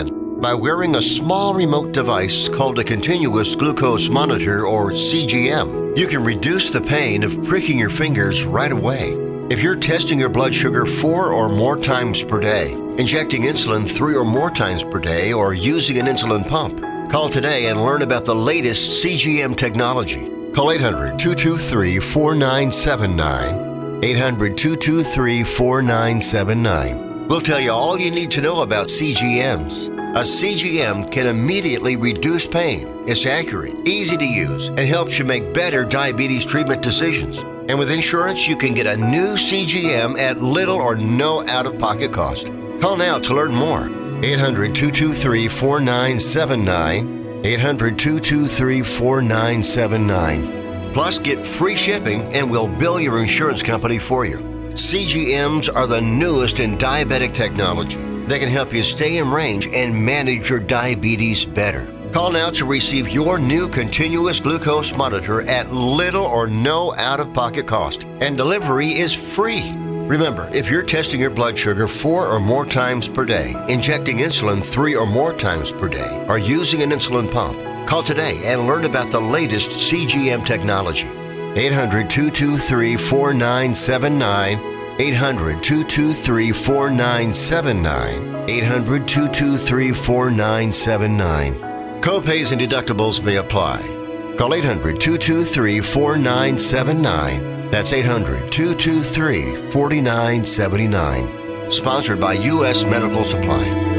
By wearing a small remote device called a continuous glucose monitor, or C G M, you can reduce the pain of pricking your fingers right away. If you're testing your blood sugar four or more times per day, injecting insulin three or more times per day, or using an insulin pump, call today and learn about the latest C G M technology. Call eight hundred, two two three, four nine seven nine. eight hundred, two two three, four nine seven nine. We'll tell you all you need to know about C G Ms. A C G M can immediately reduce pain. It's accurate, easy to use, and helps you make better diabetes treatment decisions. And with insurance, you can get a new C G M at little or no out-of-pocket cost. Call now to learn more. eight hundred, two two three, four nine seven nine. eight hundred, two two three, four nine seven nine. Plus, get free shipping and we'll bill your insurance company for you. C G Ms are the newest in diabetic technology. They can help you stay in range and manage your diabetes better. Call now to receive your new continuous glucose monitor at little or no out-of-pocket cost. And delivery is free. Remember, if you're testing your blood sugar four or more times per day, injecting insulin three or more times per day, or using an insulin pump, call today and learn about the latest C G M technology. eight hundred, two two three, four nine seven nine. eight hundred, two two three, four nine seven nine. eight hundred, two two three, four nine seven nine. Copays and deductibles may apply. Call eight hundred, two two three, four nine seven nine. That's eight hundred, two two three, four nine seven nine. Sponsored by U S Medical Supply.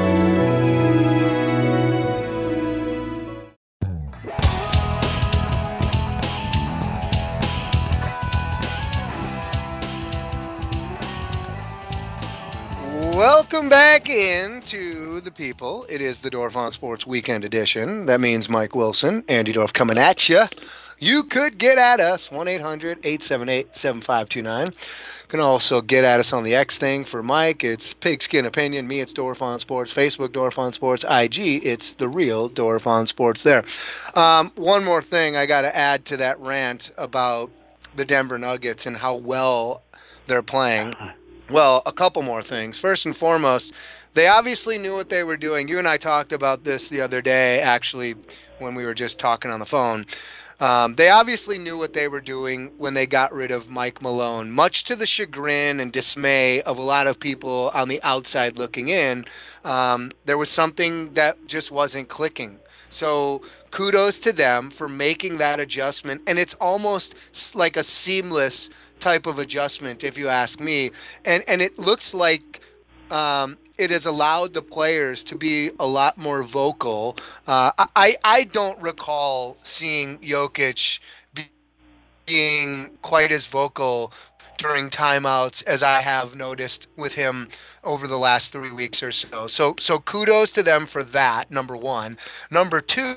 Welcome back in to the people. It is the Dorf on Sports Weekend Edition. That means Mike Wilson, Andy Dorf coming at you. You could get at us, one eight hundred, eight seven eight, seven five two nine. You can also get at us on the X thing. For Mike, it's Pigskin Opinion. Me, it's Dorf on Sports. Facebook, Dorf on Sports. I G, it's the real Dorf on Sports there. Um, one more thing I got to add to that rant about the Denver Nuggets and how well they're playing. Well, a couple more things. First and foremost, they obviously knew what they were doing. You and I talked about this the other day, actually, when we were just talking on the phone. Um, they obviously knew what they were doing when they got rid of Mike Malone, much to the chagrin and dismay of a lot of people on the outside looking in. Um, there was something that just wasn't clicking. So kudos to them for making that adjustment. And it's almost like a seamless type of adjustment, if you ask me. And and it looks like um, it has allowed the players to be a lot more vocal. Uh, I, I don't recall seeing Jokic be, being quite as vocal during timeouts as I have noticed with him over the last three weeks or so. So, so kudos to them for that, number one. Number two,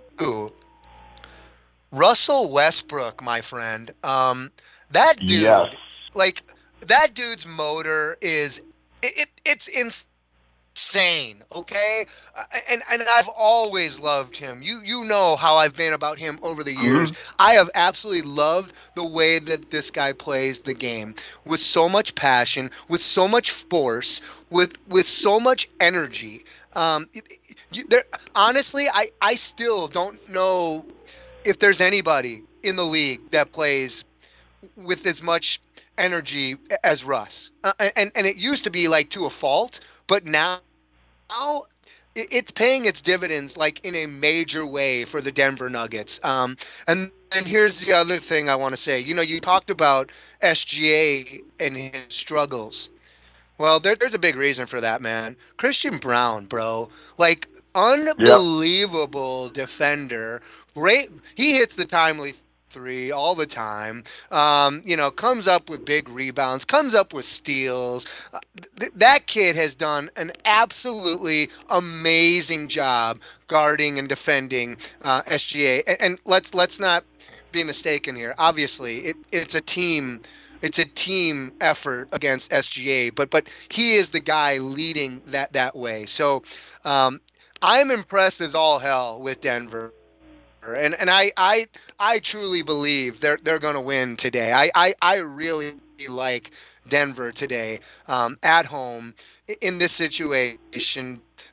Russell Westbrook, my friend. Um, that dude, yes. like, that dude's motor is, it, it it's insane, okay? Uh, and and I've always loved him. You you know how I've been about him over the years. Mm-hmm. I have absolutely loved the way that this guy plays the game with so much passion, with so much force, with with so much energy. Um, you, there, honestly, I, I still don't know if there's anybody in the league that plays with as much energy as Russ. Uh, and, and it used to be like to a fault, but now, now it's paying its dividends like in a major way for the Denver Nuggets. Um, and, and here's the other thing I want to say. You know, you talked about S G A and his struggles. Well, there, there's a big reason for that, man. Christian Braun, bro. Like, unbelievable yep. defender. Great. He hits the timely three all the time. Um, you know, comes up with big rebounds, comes up with steals. Uh, th- that kid has done an absolutely amazing job guarding and defending uh, S G A. And, and let's let's not be mistaken here. Obviously, it, it's a team. It's a team effort against S G A, but but he is the guy leading that that way. So um, I'm impressed as all hell with Denver. And and I, I I truly believe they're they're going to win today. I, I, I really like Denver today um, at home in this situation.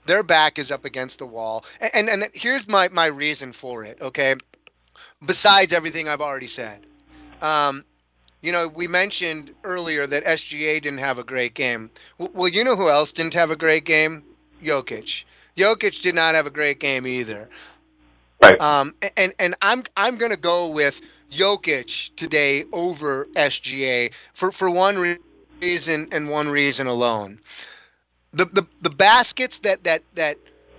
Their back is up against the wall. And, and, and here's my, my reason for it, okay? Besides everything I've already said. Um, you know, we mentioned earlier that S G A didn't have a great game. Well, you know who else didn't have a great game? Jokic. Jokic did not have a great game either. Right. Um, and, and I'm I'm going to go with Jokic today over S G A for, for one re- reason and one reason alone. The the, the baskets that, that, that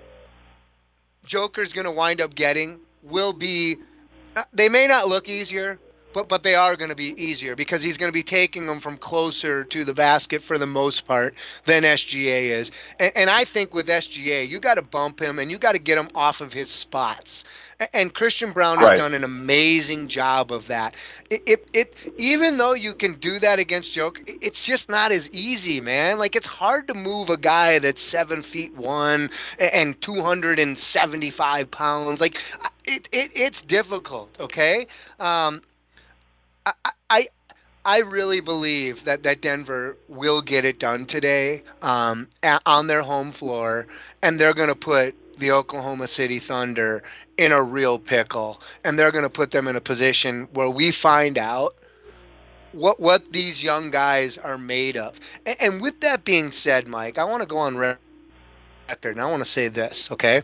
Joker's going to wind up getting will be, they may not look easier, but but they are going to be easier because he's going to be taking them from closer to the basket for the most part than S G A is. And, and I think with S G A, you got to bump him and you got to get him off of his spots. And Christian Braun has Right. done an amazing job of that. It, it, it even though you can do that against Joker, it's just not as easy, man. Like, it's hard to move a guy that's seven feet one and two hundred seventy-five pounds. Like, it, it it's difficult. Okay. Um, I, I I really believe that, that Denver will get it done today um, a, on their home floor, and they're going to put the Oklahoma City Thunder in a real pickle, and they're going to put them in a position where we find out what what these young guys are made of. And, and with that being said, Mike, I want to go on record, and I want to say this, okay?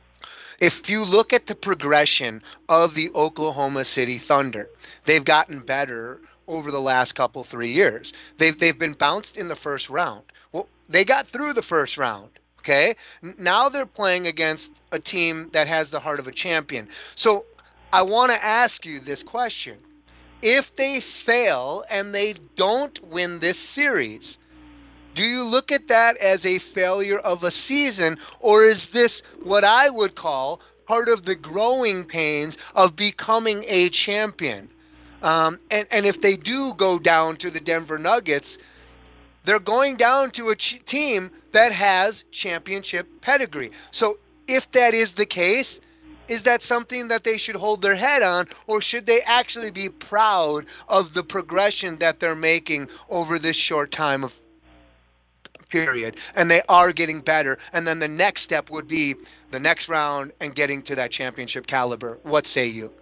If you look at the progression of the Oklahoma City Thunder, they've gotten better over the last couple, three years. They've they've been bounced in the first round. Well, they got through the first round, okay? Now they're playing against a team that has the heart of a champion. So I want to ask you this question. If they fail and they don't win this series, do you look at that as a failure of a season, or is this what I would call part of the growing pains of becoming a champion? Um, and, and if they do go down to the Denver Nuggets, they're going down to a ch- team that has championship pedigree. So if that is the case, is that something that they should hold their head on, or should they actually be proud of the progression that they're making over this short time of period, and they are getting better, and then the next step would be the next round and getting to that championship caliber? What say you?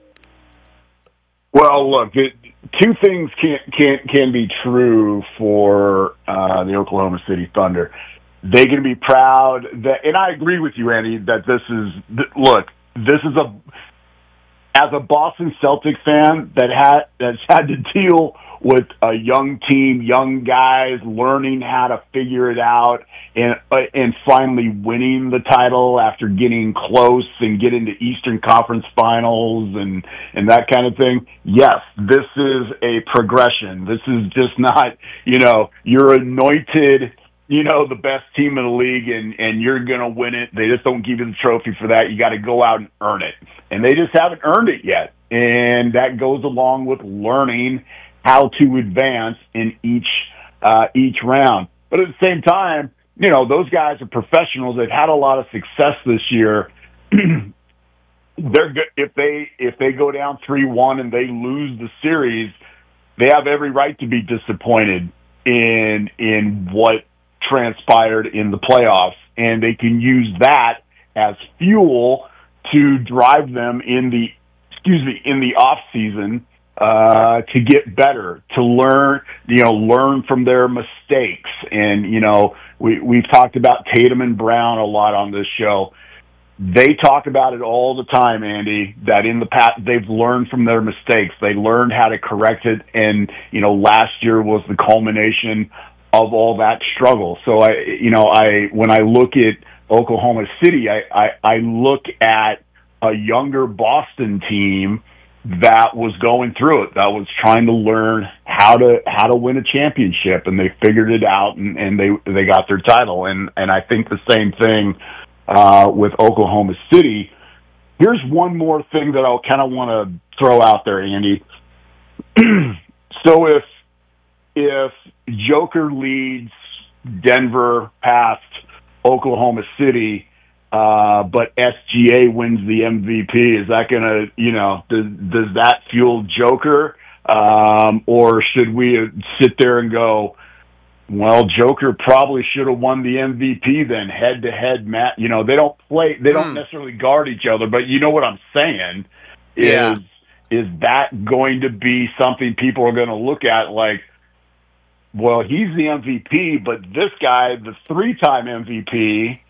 Well, look, it, two things can can can be true for uh, the Oklahoma City Thunder. They can be proud that, and I agree with you, Andy, that this is th- look. This is a as a Boston Celtics fan that had that's had to deal with a young team, young guys learning how to figure it out, and uh, and finally winning the title after getting close and getting to Eastern Conference Finals and and that kind of thing. Yes, this is a progression. This is just not, you know, you're anointed, you know, the best team in the league, and, and you're going to win it. They just don't give you the trophy for that. You got to go out and earn it. And they just haven't earned it yet. And that goes along with learning how to advance in each uh, each round. But at the same time, you know, those guys are professionals. They've had a lot of success this year. They're good. If they if they go down three one and they lose the series, they have every right to be disappointed in in what transpired in the playoffs, and they can use that as fuel to drive them in the excuse me in the off season uh to get better, to learn, you know, learn from their mistakes. And you know, we we've talked about Tatum and Brown a lot on this show. They talk about it all the time, Andy, that in the past they've learned from their mistakes. They learned how to correct it, and you know, last year was the culmination of all that struggle. So I, you know, I when I look at Oklahoma City, I, I, I look at a younger Boston team that was going through it, that was trying to learn how to how to win a championship, and they figured it out, and, and they they got their title. And and I think the same thing uh, with Oklahoma City. Here's one more thing that I'll kind of want to throw out there, Andy. So if if Joker leads Denver past Oklahoma City, uh, but S G A wins the M V P, is that going to, you know, does, does that fuel Joker? Um, or should we sit there and go, well, Joker probably should have won the M V P then, head-to-head match. You know, they don't play, they don't mm. necessarily guard each other, but you know what I'm saying is, yeah. is that going to be something people are going to look at like, well, he's the M V P, but this guy, the three-time M V P,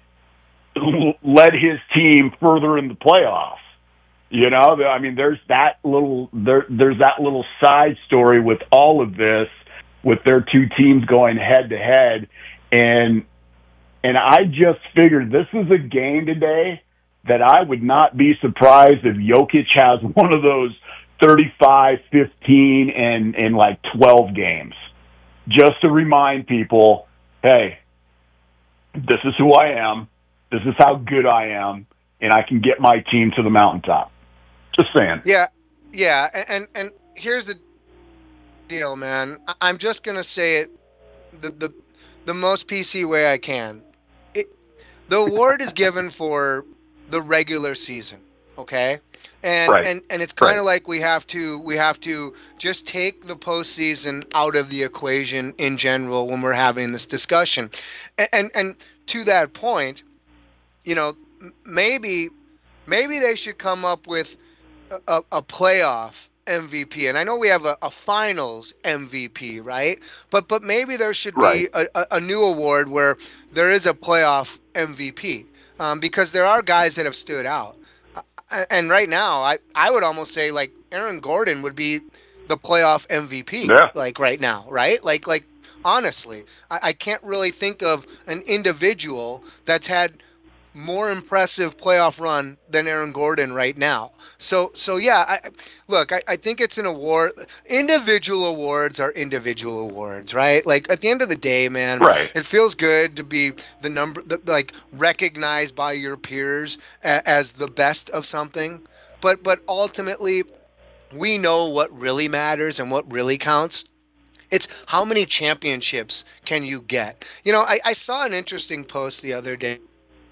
led his team further in the playoffs. You know, I mean, there's that little there, there's that little side story with all of this, with their two teams going head to head, and and I just figured this is a game today that I would not be surprised if Jokic has one of those thirty-five, fifteen, and and like twelve games, just to remind people, hey, this is who I am, this is how good I am, and I can get my team to the mountaintop. Just saying. Yeah, yeah, and and, and here's the deal, man. I'm just gonna say it the the, the most P C way I can. It, the award is given for the regular season, okay? And right. and, and it's kind of right. like we have to we have to just take the postseason out of the equation in general when we're having this discussion. And and, and to that point, you know, maybe maybe they should come up with a, a playoff M V P, and I know we have a, a finals M V P, right? But but maybe there should right. be a, a new award where there is a playoff M V P, um, because there are guys that have stood out. Uh, and right now, I, I would almost say like Aaron Gordon would be the playoff M V P, yeah. like right now, right? Like like honestly, I, I can't really think of an individual that's had more impressive playoff run than Aaron Gordon right now. So, so yeah, I, look, I, I think it's an award. Individual awards are individual awards, right? Like at the end of the day, man, right. it feels good to be the number, the, like recognized by your peers a, as the best of something. But, but ultimately, we know what really matters and what really counts. It's how many championships can you get? You know, I, I saw an interesting post the other day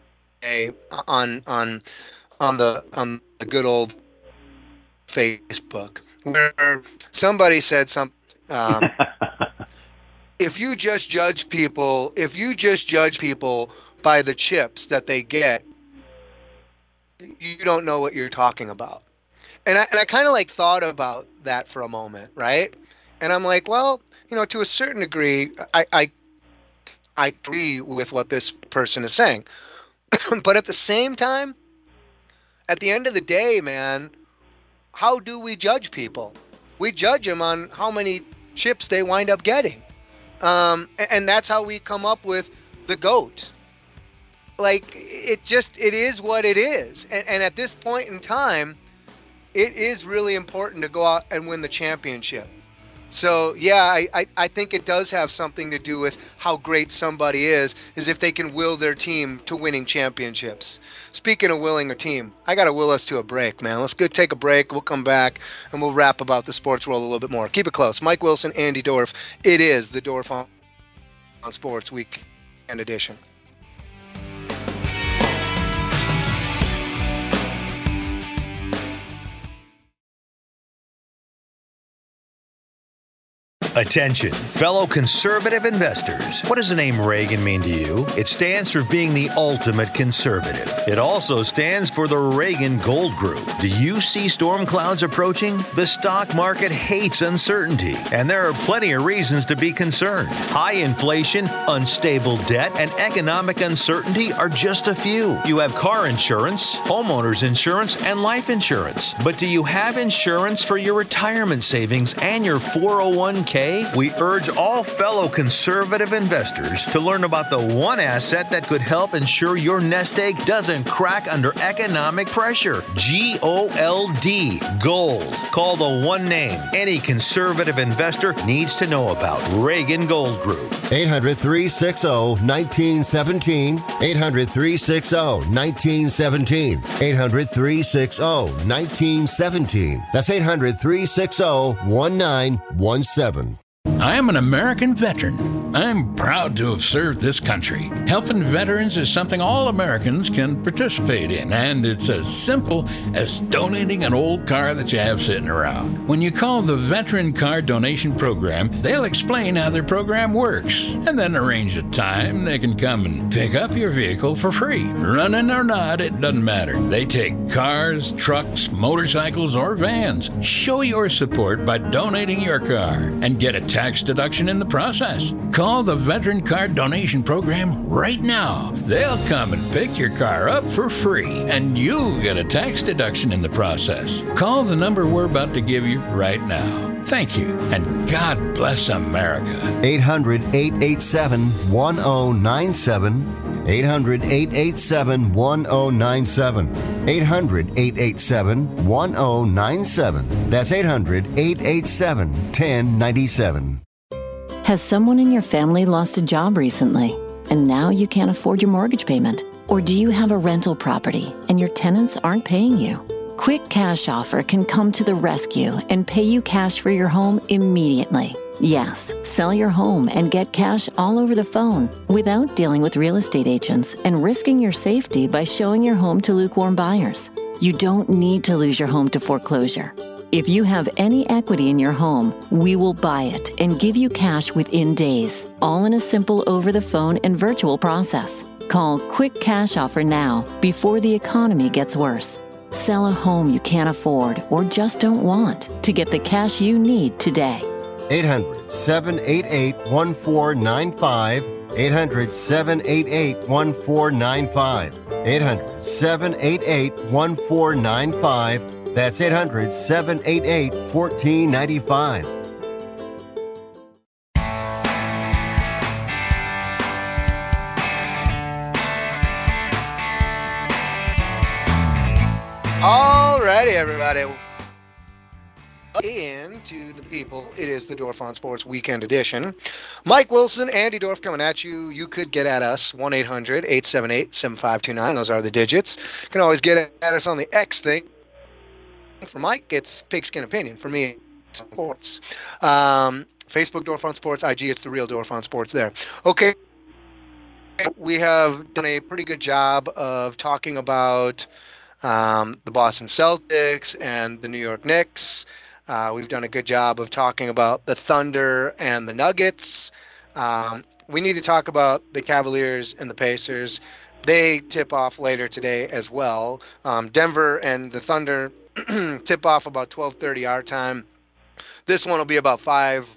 on on on the on the good old Facebook where somebody said something. Um, if you just judge people, if you just judge people by the chips that they get, you don't know what you're talking about. And I and I kind of like thought about that for a moment, right? And I'm like, well, you know, to a certain degree, I I, I agree with what this person is saying. But at the same time, at the end of the day, man, how do we judge people? We judge them on how many chips they wind up getting. Um, and that's how we come up with the GOAT. Like, it just, it is what it is. And, and at this point in time, it is really important to go out and win the championship. So, yeah, I, I, I think it does have something to do with how great somebody is, is if they can will their team to winning championships. Speaking of willing a team, I got to will us to a break, man. Let's go take a break. We'll come back, and we'll wrap about the sports world a little bit more. Keep it close. Mike Wilson, Andy Dorf. It is the Dorf on Sports Weekend Edition. Attention, fellow conservative investors. What does the name Reagan mean to you? It stands for being the ultimate conservative. It also stands for the Reagan Gold Group. Do you see storm clouds approaching? The stock market hates uncertainty, and there are plenty of reasons to be concerned. High inflation, unstable debt, and economic uncertainty are just a few. You have car insurance, homeowners insurance, and life insurance. But do you have insurance for your retirement savings and your four oh one k? We urge all fellow conservative investors to learn about the one asset that could help ensure your nest egg doesn't crack under economic pressure. G O L D, Gold. Call the one name any conservative investor needs to know about. Reagan Gold Group. eight hundred, three six zero, one nine one seven. eight hundred, three six zero, one nine one seven. eight hundred, three six zero, one nine one seven. That's eight hundred, three six zero, one nine one seven. I am an American veteran. I'm proud to have served this country. Helping veterans is something all Americans can participate in, and it's as simple as donating an old car that you have sitting around. When you call the Veteran Car Donation Program, they'll explain how their program works, and then arrange a time they can come and pick up your vehicle for free. Running or not, it doesn't matter. They take cars, trucks, motorcycles, or vans. Show your support by donating your car and get a tax deduction in the process. Call the Veteran Car Donation Program right now. They'll come and pick your car up for free, and you'll get a tax deduction in the process. Call the number we're about to give you right now. Thank you, and God bless America. eight hundred, eight eight seven, one zero nine seven. eight hundred, eight eight seven, one zero nine seven. eight hundred, eight eight seven, one zero nine seven. That's eight hundred, eight eight seven, one zero nine seven. Has someone in your family lost a job recently, and now you can't afford your mortgage payment? Or do you have a rental property and your tenants aren't paying you? Quick Cash Offer can come to the rescue and pay you cash for your home immediately. Yes, sell your home and get cash all over the phone without dealing with real estate agents and risking your safety by showing your home to lukewarm buyers. You don't need to lose your home to foreclosure. If you have any equity in your home, we will buy it and give you cash within days, all in a simple over-the-phone and virtual process. Call Quick Cash Offer now before the economy gets worse. Sell a home you can't afford or just don't want to get the cash you need today. eight hundred, seven eight eight, one four nine five. eight hundred, seven eight eight, one four nine five. eight hundred, seven eight eight, one four nine five. That's eight hundred, seven eight eight, one four nine five. Alrighty, everybody. And to the people, it is the Dorf on Sports Weekend Edition. Mike Wilson, Andy Dorf coming at you. You could get at us, one eight hundred, eight seven eight, seven five two nine. Those are the digits. You can always get at us on the X thing. For Mike, it's Pigskin Opinion. For me, it's sports. Um, Facebook, Dorf on Sports. I G, it's the real Dorf on Sports there. Okay. We have done a pretty good job of talking about um, the Boston Celtics and the New York Knicks. Uh, we've done a good job of talking about the Thunder and the Nuggets. Um, we need to talk about the Cavaliers and the Pacers. They tip off later today as well. Um, Denver and the Thunder tip off about twelve thirty our time. This one will be about five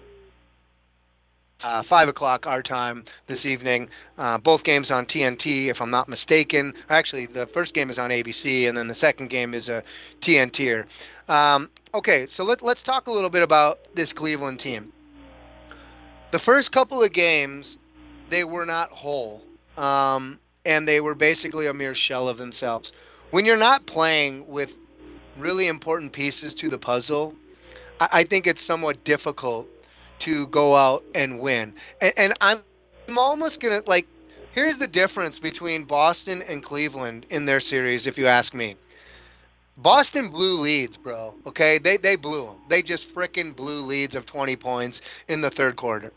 uh, five o'clock our time this evening. Uh, both games on T N T, if I'm not mistaken. Actually, the first game is on A B C, and then the second game is a T N T-er. Um, okay, so let, let's talk a little bit about this Cleveland team. The first couple of games, they were not whole, um, and they were basically a mere shell of themselves. When you're not playing with really important pieces to the puzzle, I, I think it's somewhat difficult to go out and win. And, and I'm, I'm almost going to, like, here's the difference between Boston and Cleveland in their series, if you ask me. Boston blew leads, bro, okay? They they blew them. They just frickin' blew leads of twenty points in the third quarter.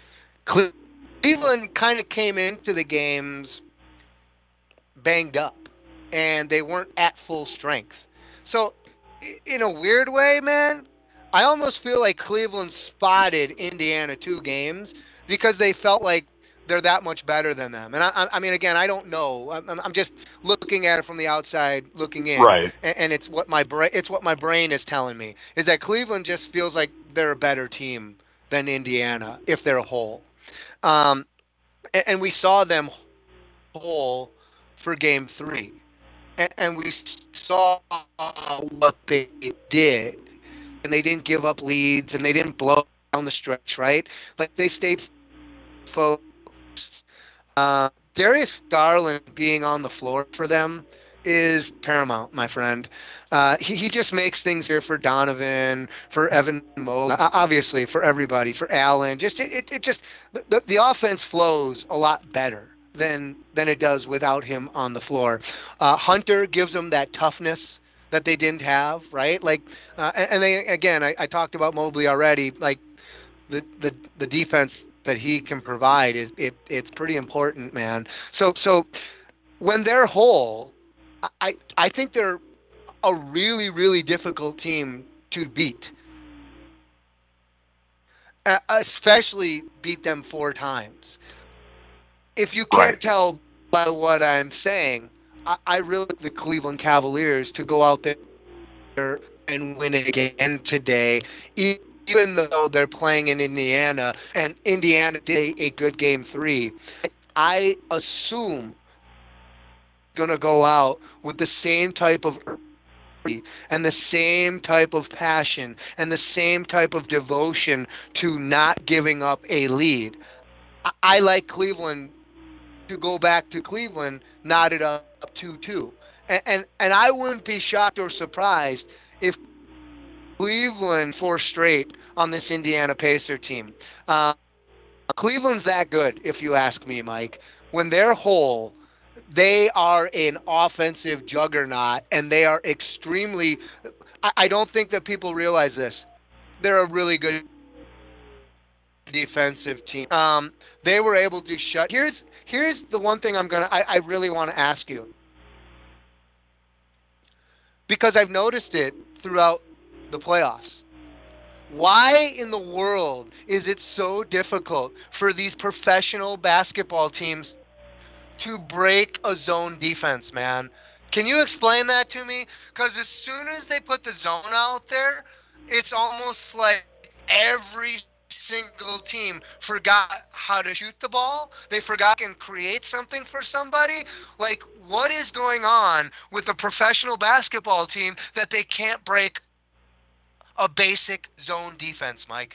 Cleveland kind of came into the games banged up, and they weren't at full strength. So, in a weird way, man, I almost feel like Cleveland spotted Indiana two games because they felt like they're that much better than them. And I, I mean, again, I don't know. I'm, I'm just looking at it from the outside, looking in. Right. And, and it's what my brain, it's what my brain is telling me is that Cleveland just feels like they're a better team than Indiana if they're whole. Um, and, and we saw them whole for Game Three, and, and we saw what they did, and they didn't give up leads, and they didn't blow down the stretch, right? Like they stayed focused. Uh, Darius Garland being on the floor for them is paramount, my friend. Uh, he, he just makes things here for Donovan, for Evan Mobley, obviously for everybody, for Allen. Just it, it just the, the offense flows a lot better than than it does without him on the floor. Uh, Hunter gives them that toughness that they didn't have, right? Like, uh, and, and they again, I, I talked about Mobley already. Like, the the, the defense that he can provide is it, it's pretty important, man. So so when they're whole, I I think they're a really really difficult team to beat. Uh, especially beat them four times. If you can't right. tell by what I'm saying, I, I really like the Cleveland Cavaliers to go out there and win it again today, even though they're playing in Indiana, and Indiana did a, a good game three. I assume going to go out with the same type of and the same type of passion and the same type of devotion to not giving up a lead. I, I like Cleveland to go back to Cleveland, knotted up two two. And, and, and I wouldn't be shocked or surprised if Cleveland four straight on this Indiana Pacer team. Uh, Cleveland's that good, if you ask me, Mike. When they're whole, they are an offensive juggernaut, and they are extremely – I don't think that people realize this. They're a really good defensive team. Um, they were able to shut – here's here's the one thing I'm going to – I really want to ask you, because I've noticed it throughout the playoffs. Why in the world is it so difficult for these professional basketball teams to break a zone defense, man? Can you explain that to me? Because as soon as they put the zone out there, it's almost like every single team forgot how to shoot the ball. They forgot and create something for somebody. Like, what is going on with a professional basketball team that they can't break a basic zone defense, Mike?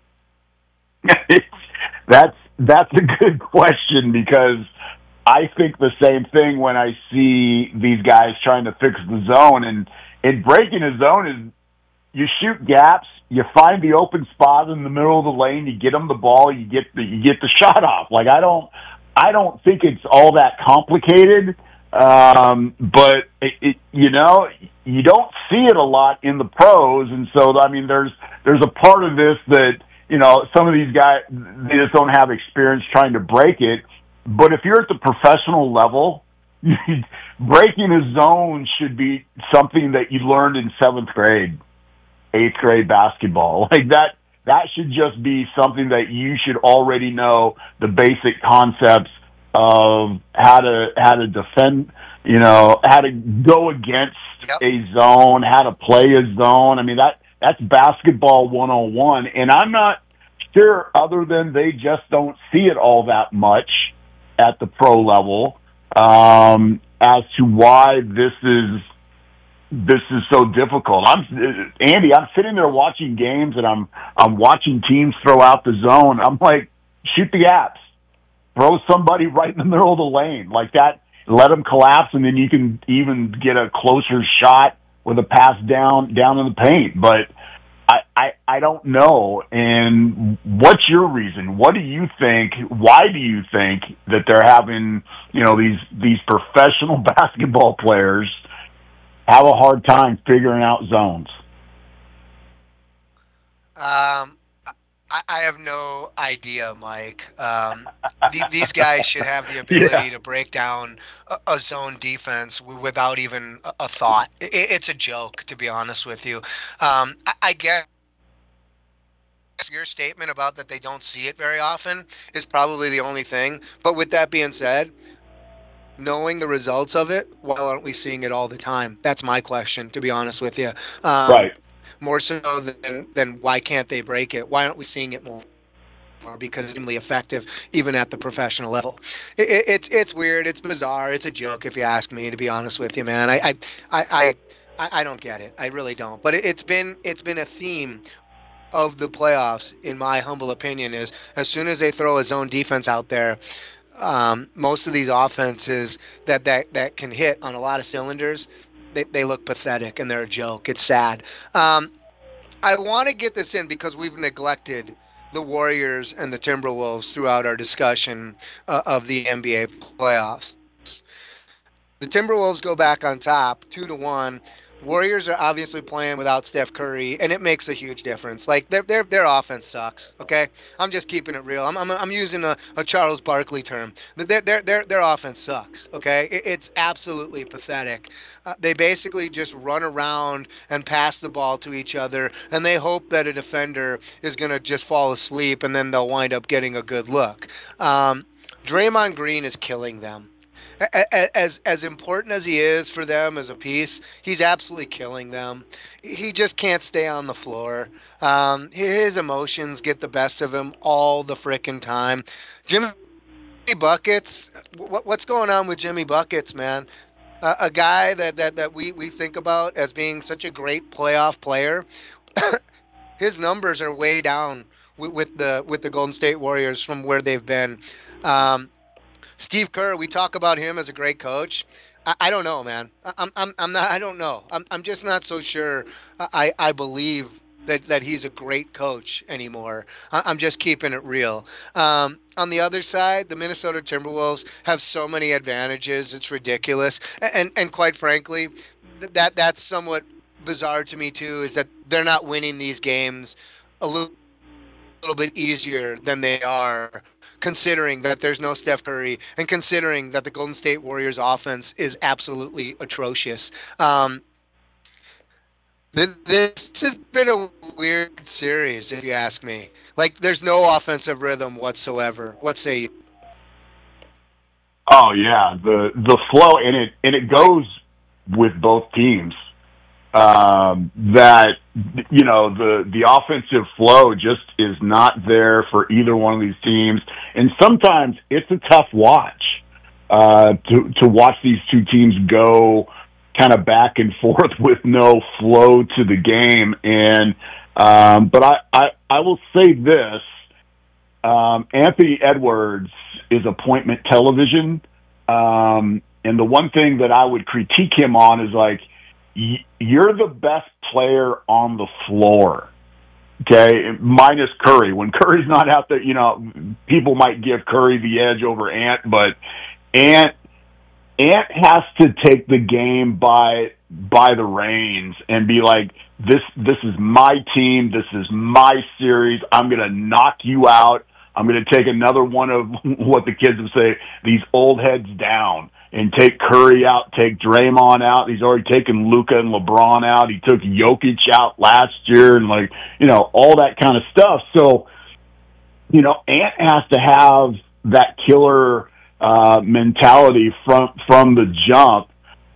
that's that's a good question, because I think the same thing when I see these guys trying to fix the zone. And, and breaking a zone is you shoot gaps, you find the open spot in the middle of the lane, you get them the ball, you get the you get the shot off. Like, I don't I don't think it's all that complicated. Um, but it, it, you know, you don't see it a lot in the pros, and so I mean, there's there's a part of this that, you know, some of these guys, they just don't have experience trying to break it. But if you're at the professional level, breaking a zone should be something that you learned in seventh grade, eighth grade basketball. Like that, that should just be something that you should already know the basic concepts of how to how to defend, you know, how to go against yep. a zone, how to play a zone. I mean, that that's basketball one oh one, and I'm not sure, other than they just don't see it all that much at the pro level, um, as to why this is this is so difficult. I'm Andy. I'm sitting there watching games, and I'm I'm watching teams throw out the zone. I'm like, shoot the gaps. Throw somebody right in the middle of the lane like that. Let them collapse, and then you can even get a closer shot with a pass down down in the paint. But I, I I don't know. And what's your reason? What do you think? Why do you think that they're having, you know, these these professional basketball players have a hard time figuring out zones? Um. I have no idea, Mike. Um, th- these guys should have the ability yeah. to break down a, a zone defense w- without even a, a thought. It, it's a joke, to be honest with you. Um, I, I guess your statement about that they don't see it very often is probably the only thing. But with that being said, knowing the results of it, why aren't we seeing it all the time? That's my question, to be honest with you. Um, right. More so than than why can't they break it? Why aren't we seeing it more? Because it's really effective, even at the professional level. It, it, it's it's weird. It's bizarre. It's a joke, if you ask me. To be honest with you, man, I I I I, I don't get it. I really don't. But it, it's been it's been a theme of the playoffs, in my humble opinion. Is as soon as they throw a zone defense out there, um, most of these offenses that that that can hit on a lot of cylinders, They, they look pathetic, and they're a joke. It's sad. Um, I want to get this in because we've neglected the Warriors and the Timberwolves throughout our discussion uh, of the N B A playoffs. The Timberwolves go back on top, two to one, Warriors are obviously playing without Steph Curry, and it makes a huge difference. Like their their their offense sucks. Okay, I'm just keeping it real. I'm I'm, I'm using a, a Charles Barkley term. Their their their their offense sucks. Okay, it, it's absolutely pathetic. Uh, they basically just run around and pass the ball to each other, and they hope that a defender is gonna just fall asleep, and then they'll wind up getting a good look. Um, Draymond Green is killing them. As as important as he is for them as a piece, he's absolutely killing them. He just can't stay on the floor. Um, his emotions get the best of him all the frickin' time. Jimmy Buckets, what, what's going on with Jimmy Buckets, man? Uh, a guy that, that, that we, we think about as being such a great playoff player. His numbers are way down with, with the with the Golden State Warriors from where they've been. Um, Steve Kerr, we talk about him as a great coach. I, I don't know, man. I'm, I'm, I'm not. I don't know. I'm, I'm just not so sure. I, I believe that, that he's a great coach anymore. I, I'm just keeping it real. Um, on the other side, the Minnesota Timberwolves have so many advantages. It's ridiculous. And, and quite frankly, that that's somewhat bizarre to me too. Is that they're not winning these games a little, little bit easier than they are, considering that there's no Steph Curry and considering that the Golden State Warriors offense is absolutely atrocious. Um, th- this has been a weird series, if you ask me. Like, there's no offensive rhythm whatsoever. What say you? Oh, yeah, the the flow, and it, and it goes with both teams. Um, that, you know, the, the offensive flow just is not there for either one of these teams. And sometimes it's a tough watch, uh, to, to watch these two teams go kind of back and forth with no flow to the game. And, um, but I, I, I will say this, um, Anthony Edwards is appointment television. Um, and the one thing that I would critique him on is like, you're the best player on the floor, okay, minus Curry. When Curry's not out there, you know, people might give Curry the edge over Ant, but Ant Ant has to take the game by by the reins and be like, this this is my team, this is my series, I'm going to knock you out. I'm going to take another one of what the kids would say, these old heads down, and take Curry out, take Draymond out. He's already taken Luka and LeBron out. He took Jokic out last year, and, like, you know, all that kind of stuff. So, you know, Ant has to have that killer uh, mentality from from the jump,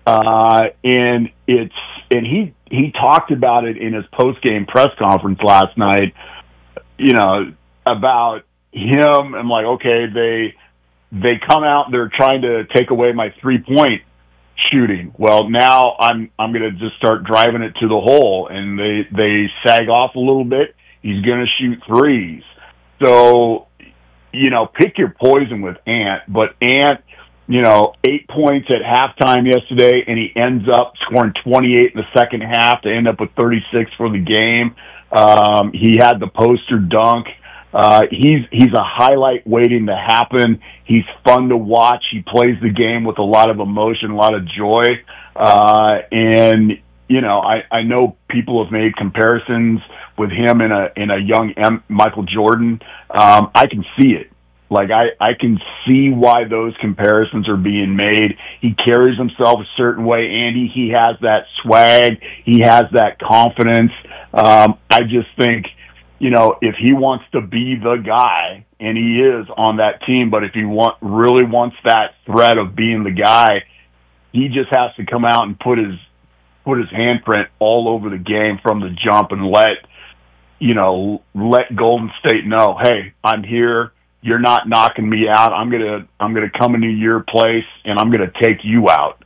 uh, and it's and he he talked about it in his post game press conference last night. You know, about him and, like, okay, they. They come out, they're trying to take away my three-point shooting. Well, now I'm I'm going to just start driving it to the hole, and they, they sag off a little bit. He's going to shoot threes. So, you know, pick your poison with Ant. But Ant, you know, eight points at halftime yesterday, and he ends up scoring twenty-eight in the second half to end up with thirty-six for the game. Um, he had the poster dunk. Uh, he's, he's a highlight waiting to happen. He's fun to watch. He plays the game with a lot of emotion, a lot of joy. Uh, and, you know, I, I know people have made comparisons with him in a, in a young M- Michael Jordan. Um, I can see it. Like, I, I can see why those comparisons are being made. He carries himself a certain way. Andy, he has that swag. He has that confidence. Um, I just think, you know, if he wants to be the guy, and he is on that team, but if he want, really wants that threat of being the guy, he just has to come out and put his put his handprint all over the game from the jump and let, you know, let Golden State know, hey, I'm here. You're not knocking me out. I'm gonna I'm gonna come into your place and I'm gonna take you out.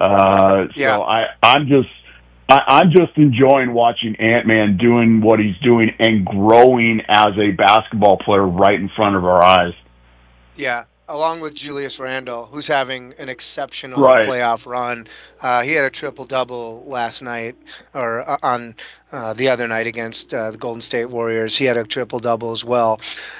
Uh, yeah. So I I'm just. I, I'm just enjoying watching Ant-Man doing what he's doing and growing as a basketball player right in front of our eyes. Yeah, along with Julius Randle, who's having an exceptional right. playoff run. Uh, he had a triple-double last night, or uh, on uh, the other night against uh, the Golden State Warriors. He had a triple-double as well.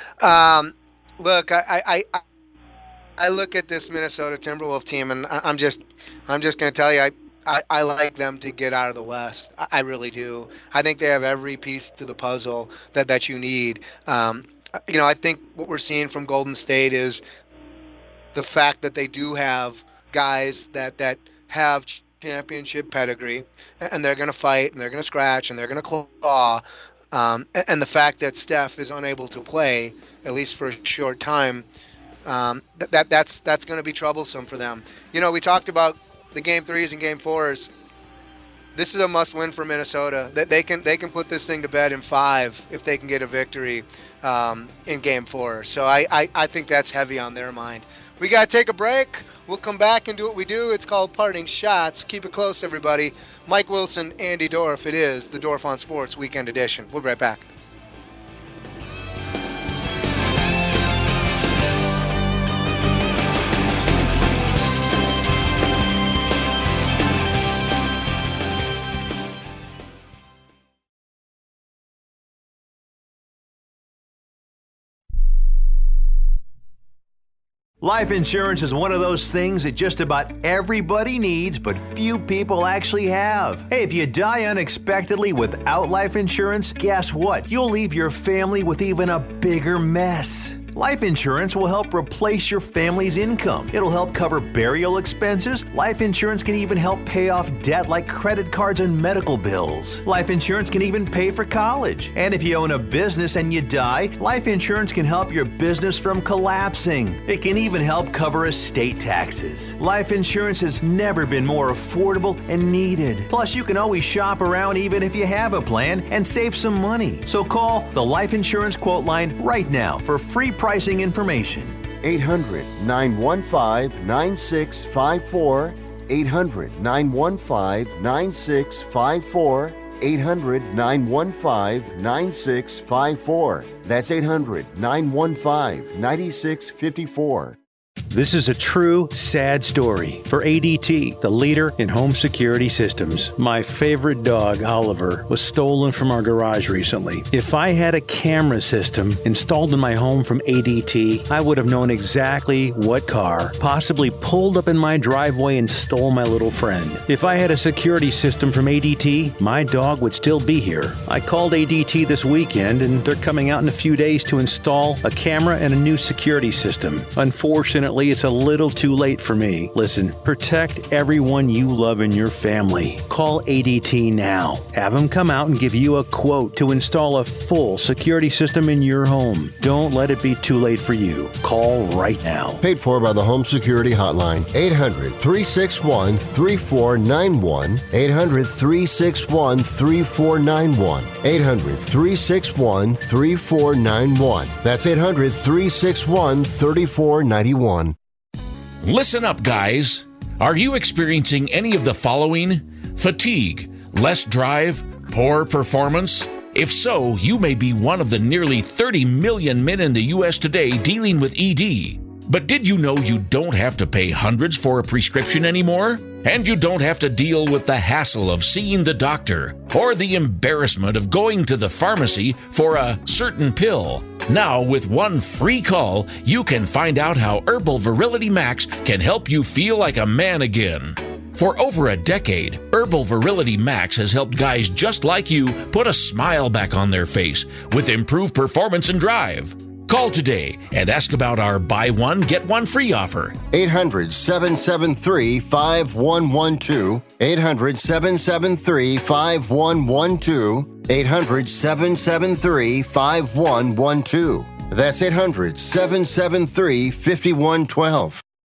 Um, look, I, I, I, I look at this Minnesota Timberwolves team, and I, I'm just, I'm just going to tell you, I. I, I like them to get out of the West. I, I really do. I think they have every piece to the puzzle that, that you need. Um, you know, I think what we're seeing from Golden State is the fact that they do have guys that, that have championship pedigree, and they're going to fight, and they're going to scratch, and they're going to claw. Um, and, and the fact that Steph is unable to play, at least for a short time, um, that, that that's that's going to be troublesome for them. You know, we talked about the game threes and game fours. This is a must-win for Minnesota. That they can they can put this thing to bed in five if they can get a victory um, in game four. So I, I, I think that's heavy on their mind. We got to take a break. We'll come back and do what we do. It's called Parting Shots. Keep it close, everybody. Mike Wilson, Andy Dorf. It is the Dorf on Sports Weekend Edition. We'll be right back. Life insurance is one of those things that just about everybody needs, but few people actually have. Hey, if you die unexpectedly without life insurance, guess what? You'll leave your family with even a bigger mess. Life insurance will help replace your family's income. It'll help cover burial expenses. Life insurance can even help pay off debt like credit cards and medical bills. Life insurance can even pay for college. And if you own a business and you die, life insurance can help your business from collapsing. It can even help cover estate taxes. Life insurance has never been more affordable and needed. Plus, you can always shop around even if you have a plan and save some money. So call the Life Insurance Quote Line right now for free pricing information. eight hundred, nine one five, nine six five four. eight hundred, nine one five, nine six five four. eight hundred, nine one five, nine six five four. That's eight hundred, nine one five, nine six five four. This is a true, sad story for A D T, the leader in home security systems. My favorite dog, Oliver, was stolen from our garage recently. If I had a camera system installed in my home from A D T, I would have known exactly what car possibly pulled up in my driveway and stole my little friend. If I had a security system from A D T, my dog would still be here. I called A D T this weekend, and they're coming out in a few days to install a camera and a new security system. Unfortunately, it's a little too late for me. Listen, protect everyone you love in your family. Call A D T now. Have them come out and give you a quote to install a full security system in your home. Don't let it be too late for you. Call right now. Paid for by the Home Security Hotline. eight hundred, three six one, three four nine one. eight hundred, three six one, three four nine one. eight hundred, three six one, three four nine one. That's eight hundred, three six one, three four nine one. Listen up, guys. Are you experiencing any of the following? Fatigue, less drive, poor performance? If so, you may be one of the nearly thirty million men in the U S today dealing with E D. But did you know you don't have to pay hundreds for a prescription anymore? And you don't have to deal with the hassle of seeing the doctor or the embarrassment of going to the pharmacy for a certain pill. Now, with one free call, you can find out how Herbal Virility Max can help you feel like a man again. For over a decade, Herbal Virility Max has helped guys just like you put a smile back on their face with improved performance and drive. Call today and ask about our buy one, get one free offer. eight hundred, seven seven three, five one one two. eight hundred, seven seven three, five one one two. eight hundred, seven seven three, five one one two. That's eight hundred, seven seven three, five one one two.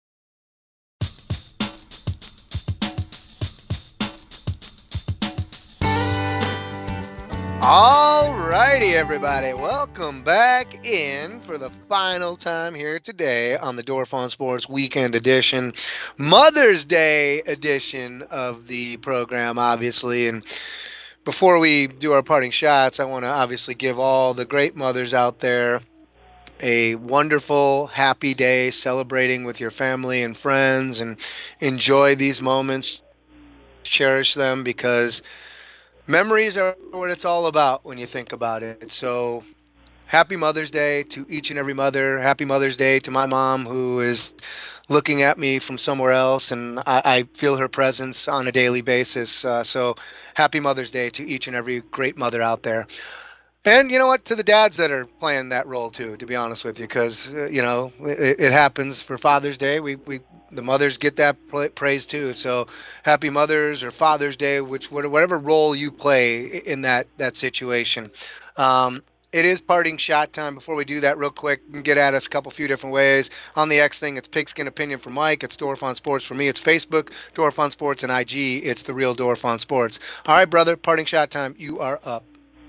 All righty, everybody. Welcome back in for the final time here today on the Dorf on Sports Weekend Edition, Mother's Day edition of the program, obviously. And before we do our parting shots, I want to obviously give all the great mothers out there a wonderful, happy day celebrating with your family and friends, and enjoy these moments, cherish them, because memories are what it's all about when you think about it. So happy Mother's Day to each and every mother. Happy Mother's Day to my mom, who is looking at me from somewhere else, and I, I feel her presence on a daily basis. Uh, so happy Mother's Day to each and every great mother out there. And you know what, to the dads that are playing that role too, to be honest with you, because, uh, you know, it, it happens for Father's Day. We, we, the mothers get that praise too. So happy Mother's or Father's Day, which whatever role you play in that, that situation. Um, It is parting shot time. Before we do that, real quick, you can get at us a couple few different ways. On the X thing, it's Pigskin Opinion for Mike. It's Dorfon Sports for me. It's Facebook, Dorfon Sports, and I G. It's The Real Dorfon Sports. All right, brother, parting shot time. You are up.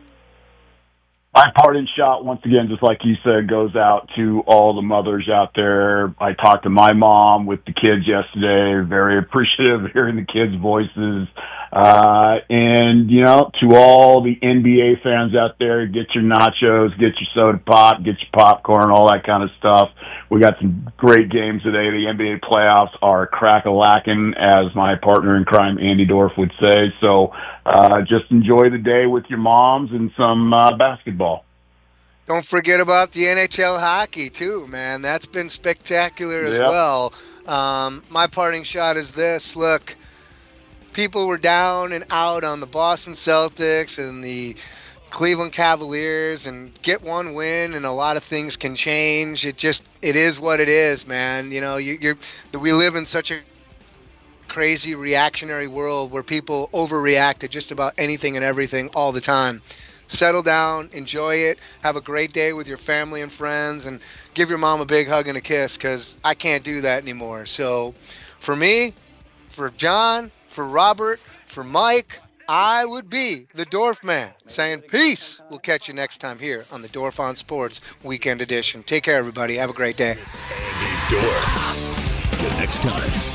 My parting shot, once again, just like you said, goes out to all the mothers out there. I talked to my mom with the kids yesterday. Very appreciative of hearing the kids' voices. Uh, and, you know, to all the N B A fans out there, get your nachos, get your soda pop, get your popcorn, all that kind of stuff. We got some great games today. The N B A playoffs are crack-a-lackin', as my partner in crime, Andy Dorf, would say. So uh, just enjoy the day with your moms and some uh, basketball. Don't forget about the N H L hockey, too, man. That's been spectacular as Yep. well. Um, my parting shot is this. Look, people were down and out on the Boston Celtics and the Cleveland Cavaliers, and get one win and a lot of things can change. It just, it is what it is, man. You know, you, you're, we live in such a crazy reactionary world where people overreact to just about anything and everything all the time. Settle down, enjoy it, have a great day with your family and friends, and give your mom a big hug and a kiss, because I can't do that anymore. So for me, for John, for Robert, for Mike, I would be the Dorf Man, saying peace. We'll catch you next time here on the Dorfon Sports Weekend Edition. Take care, everybody. Have a great day. Andy Dorf. Till next time.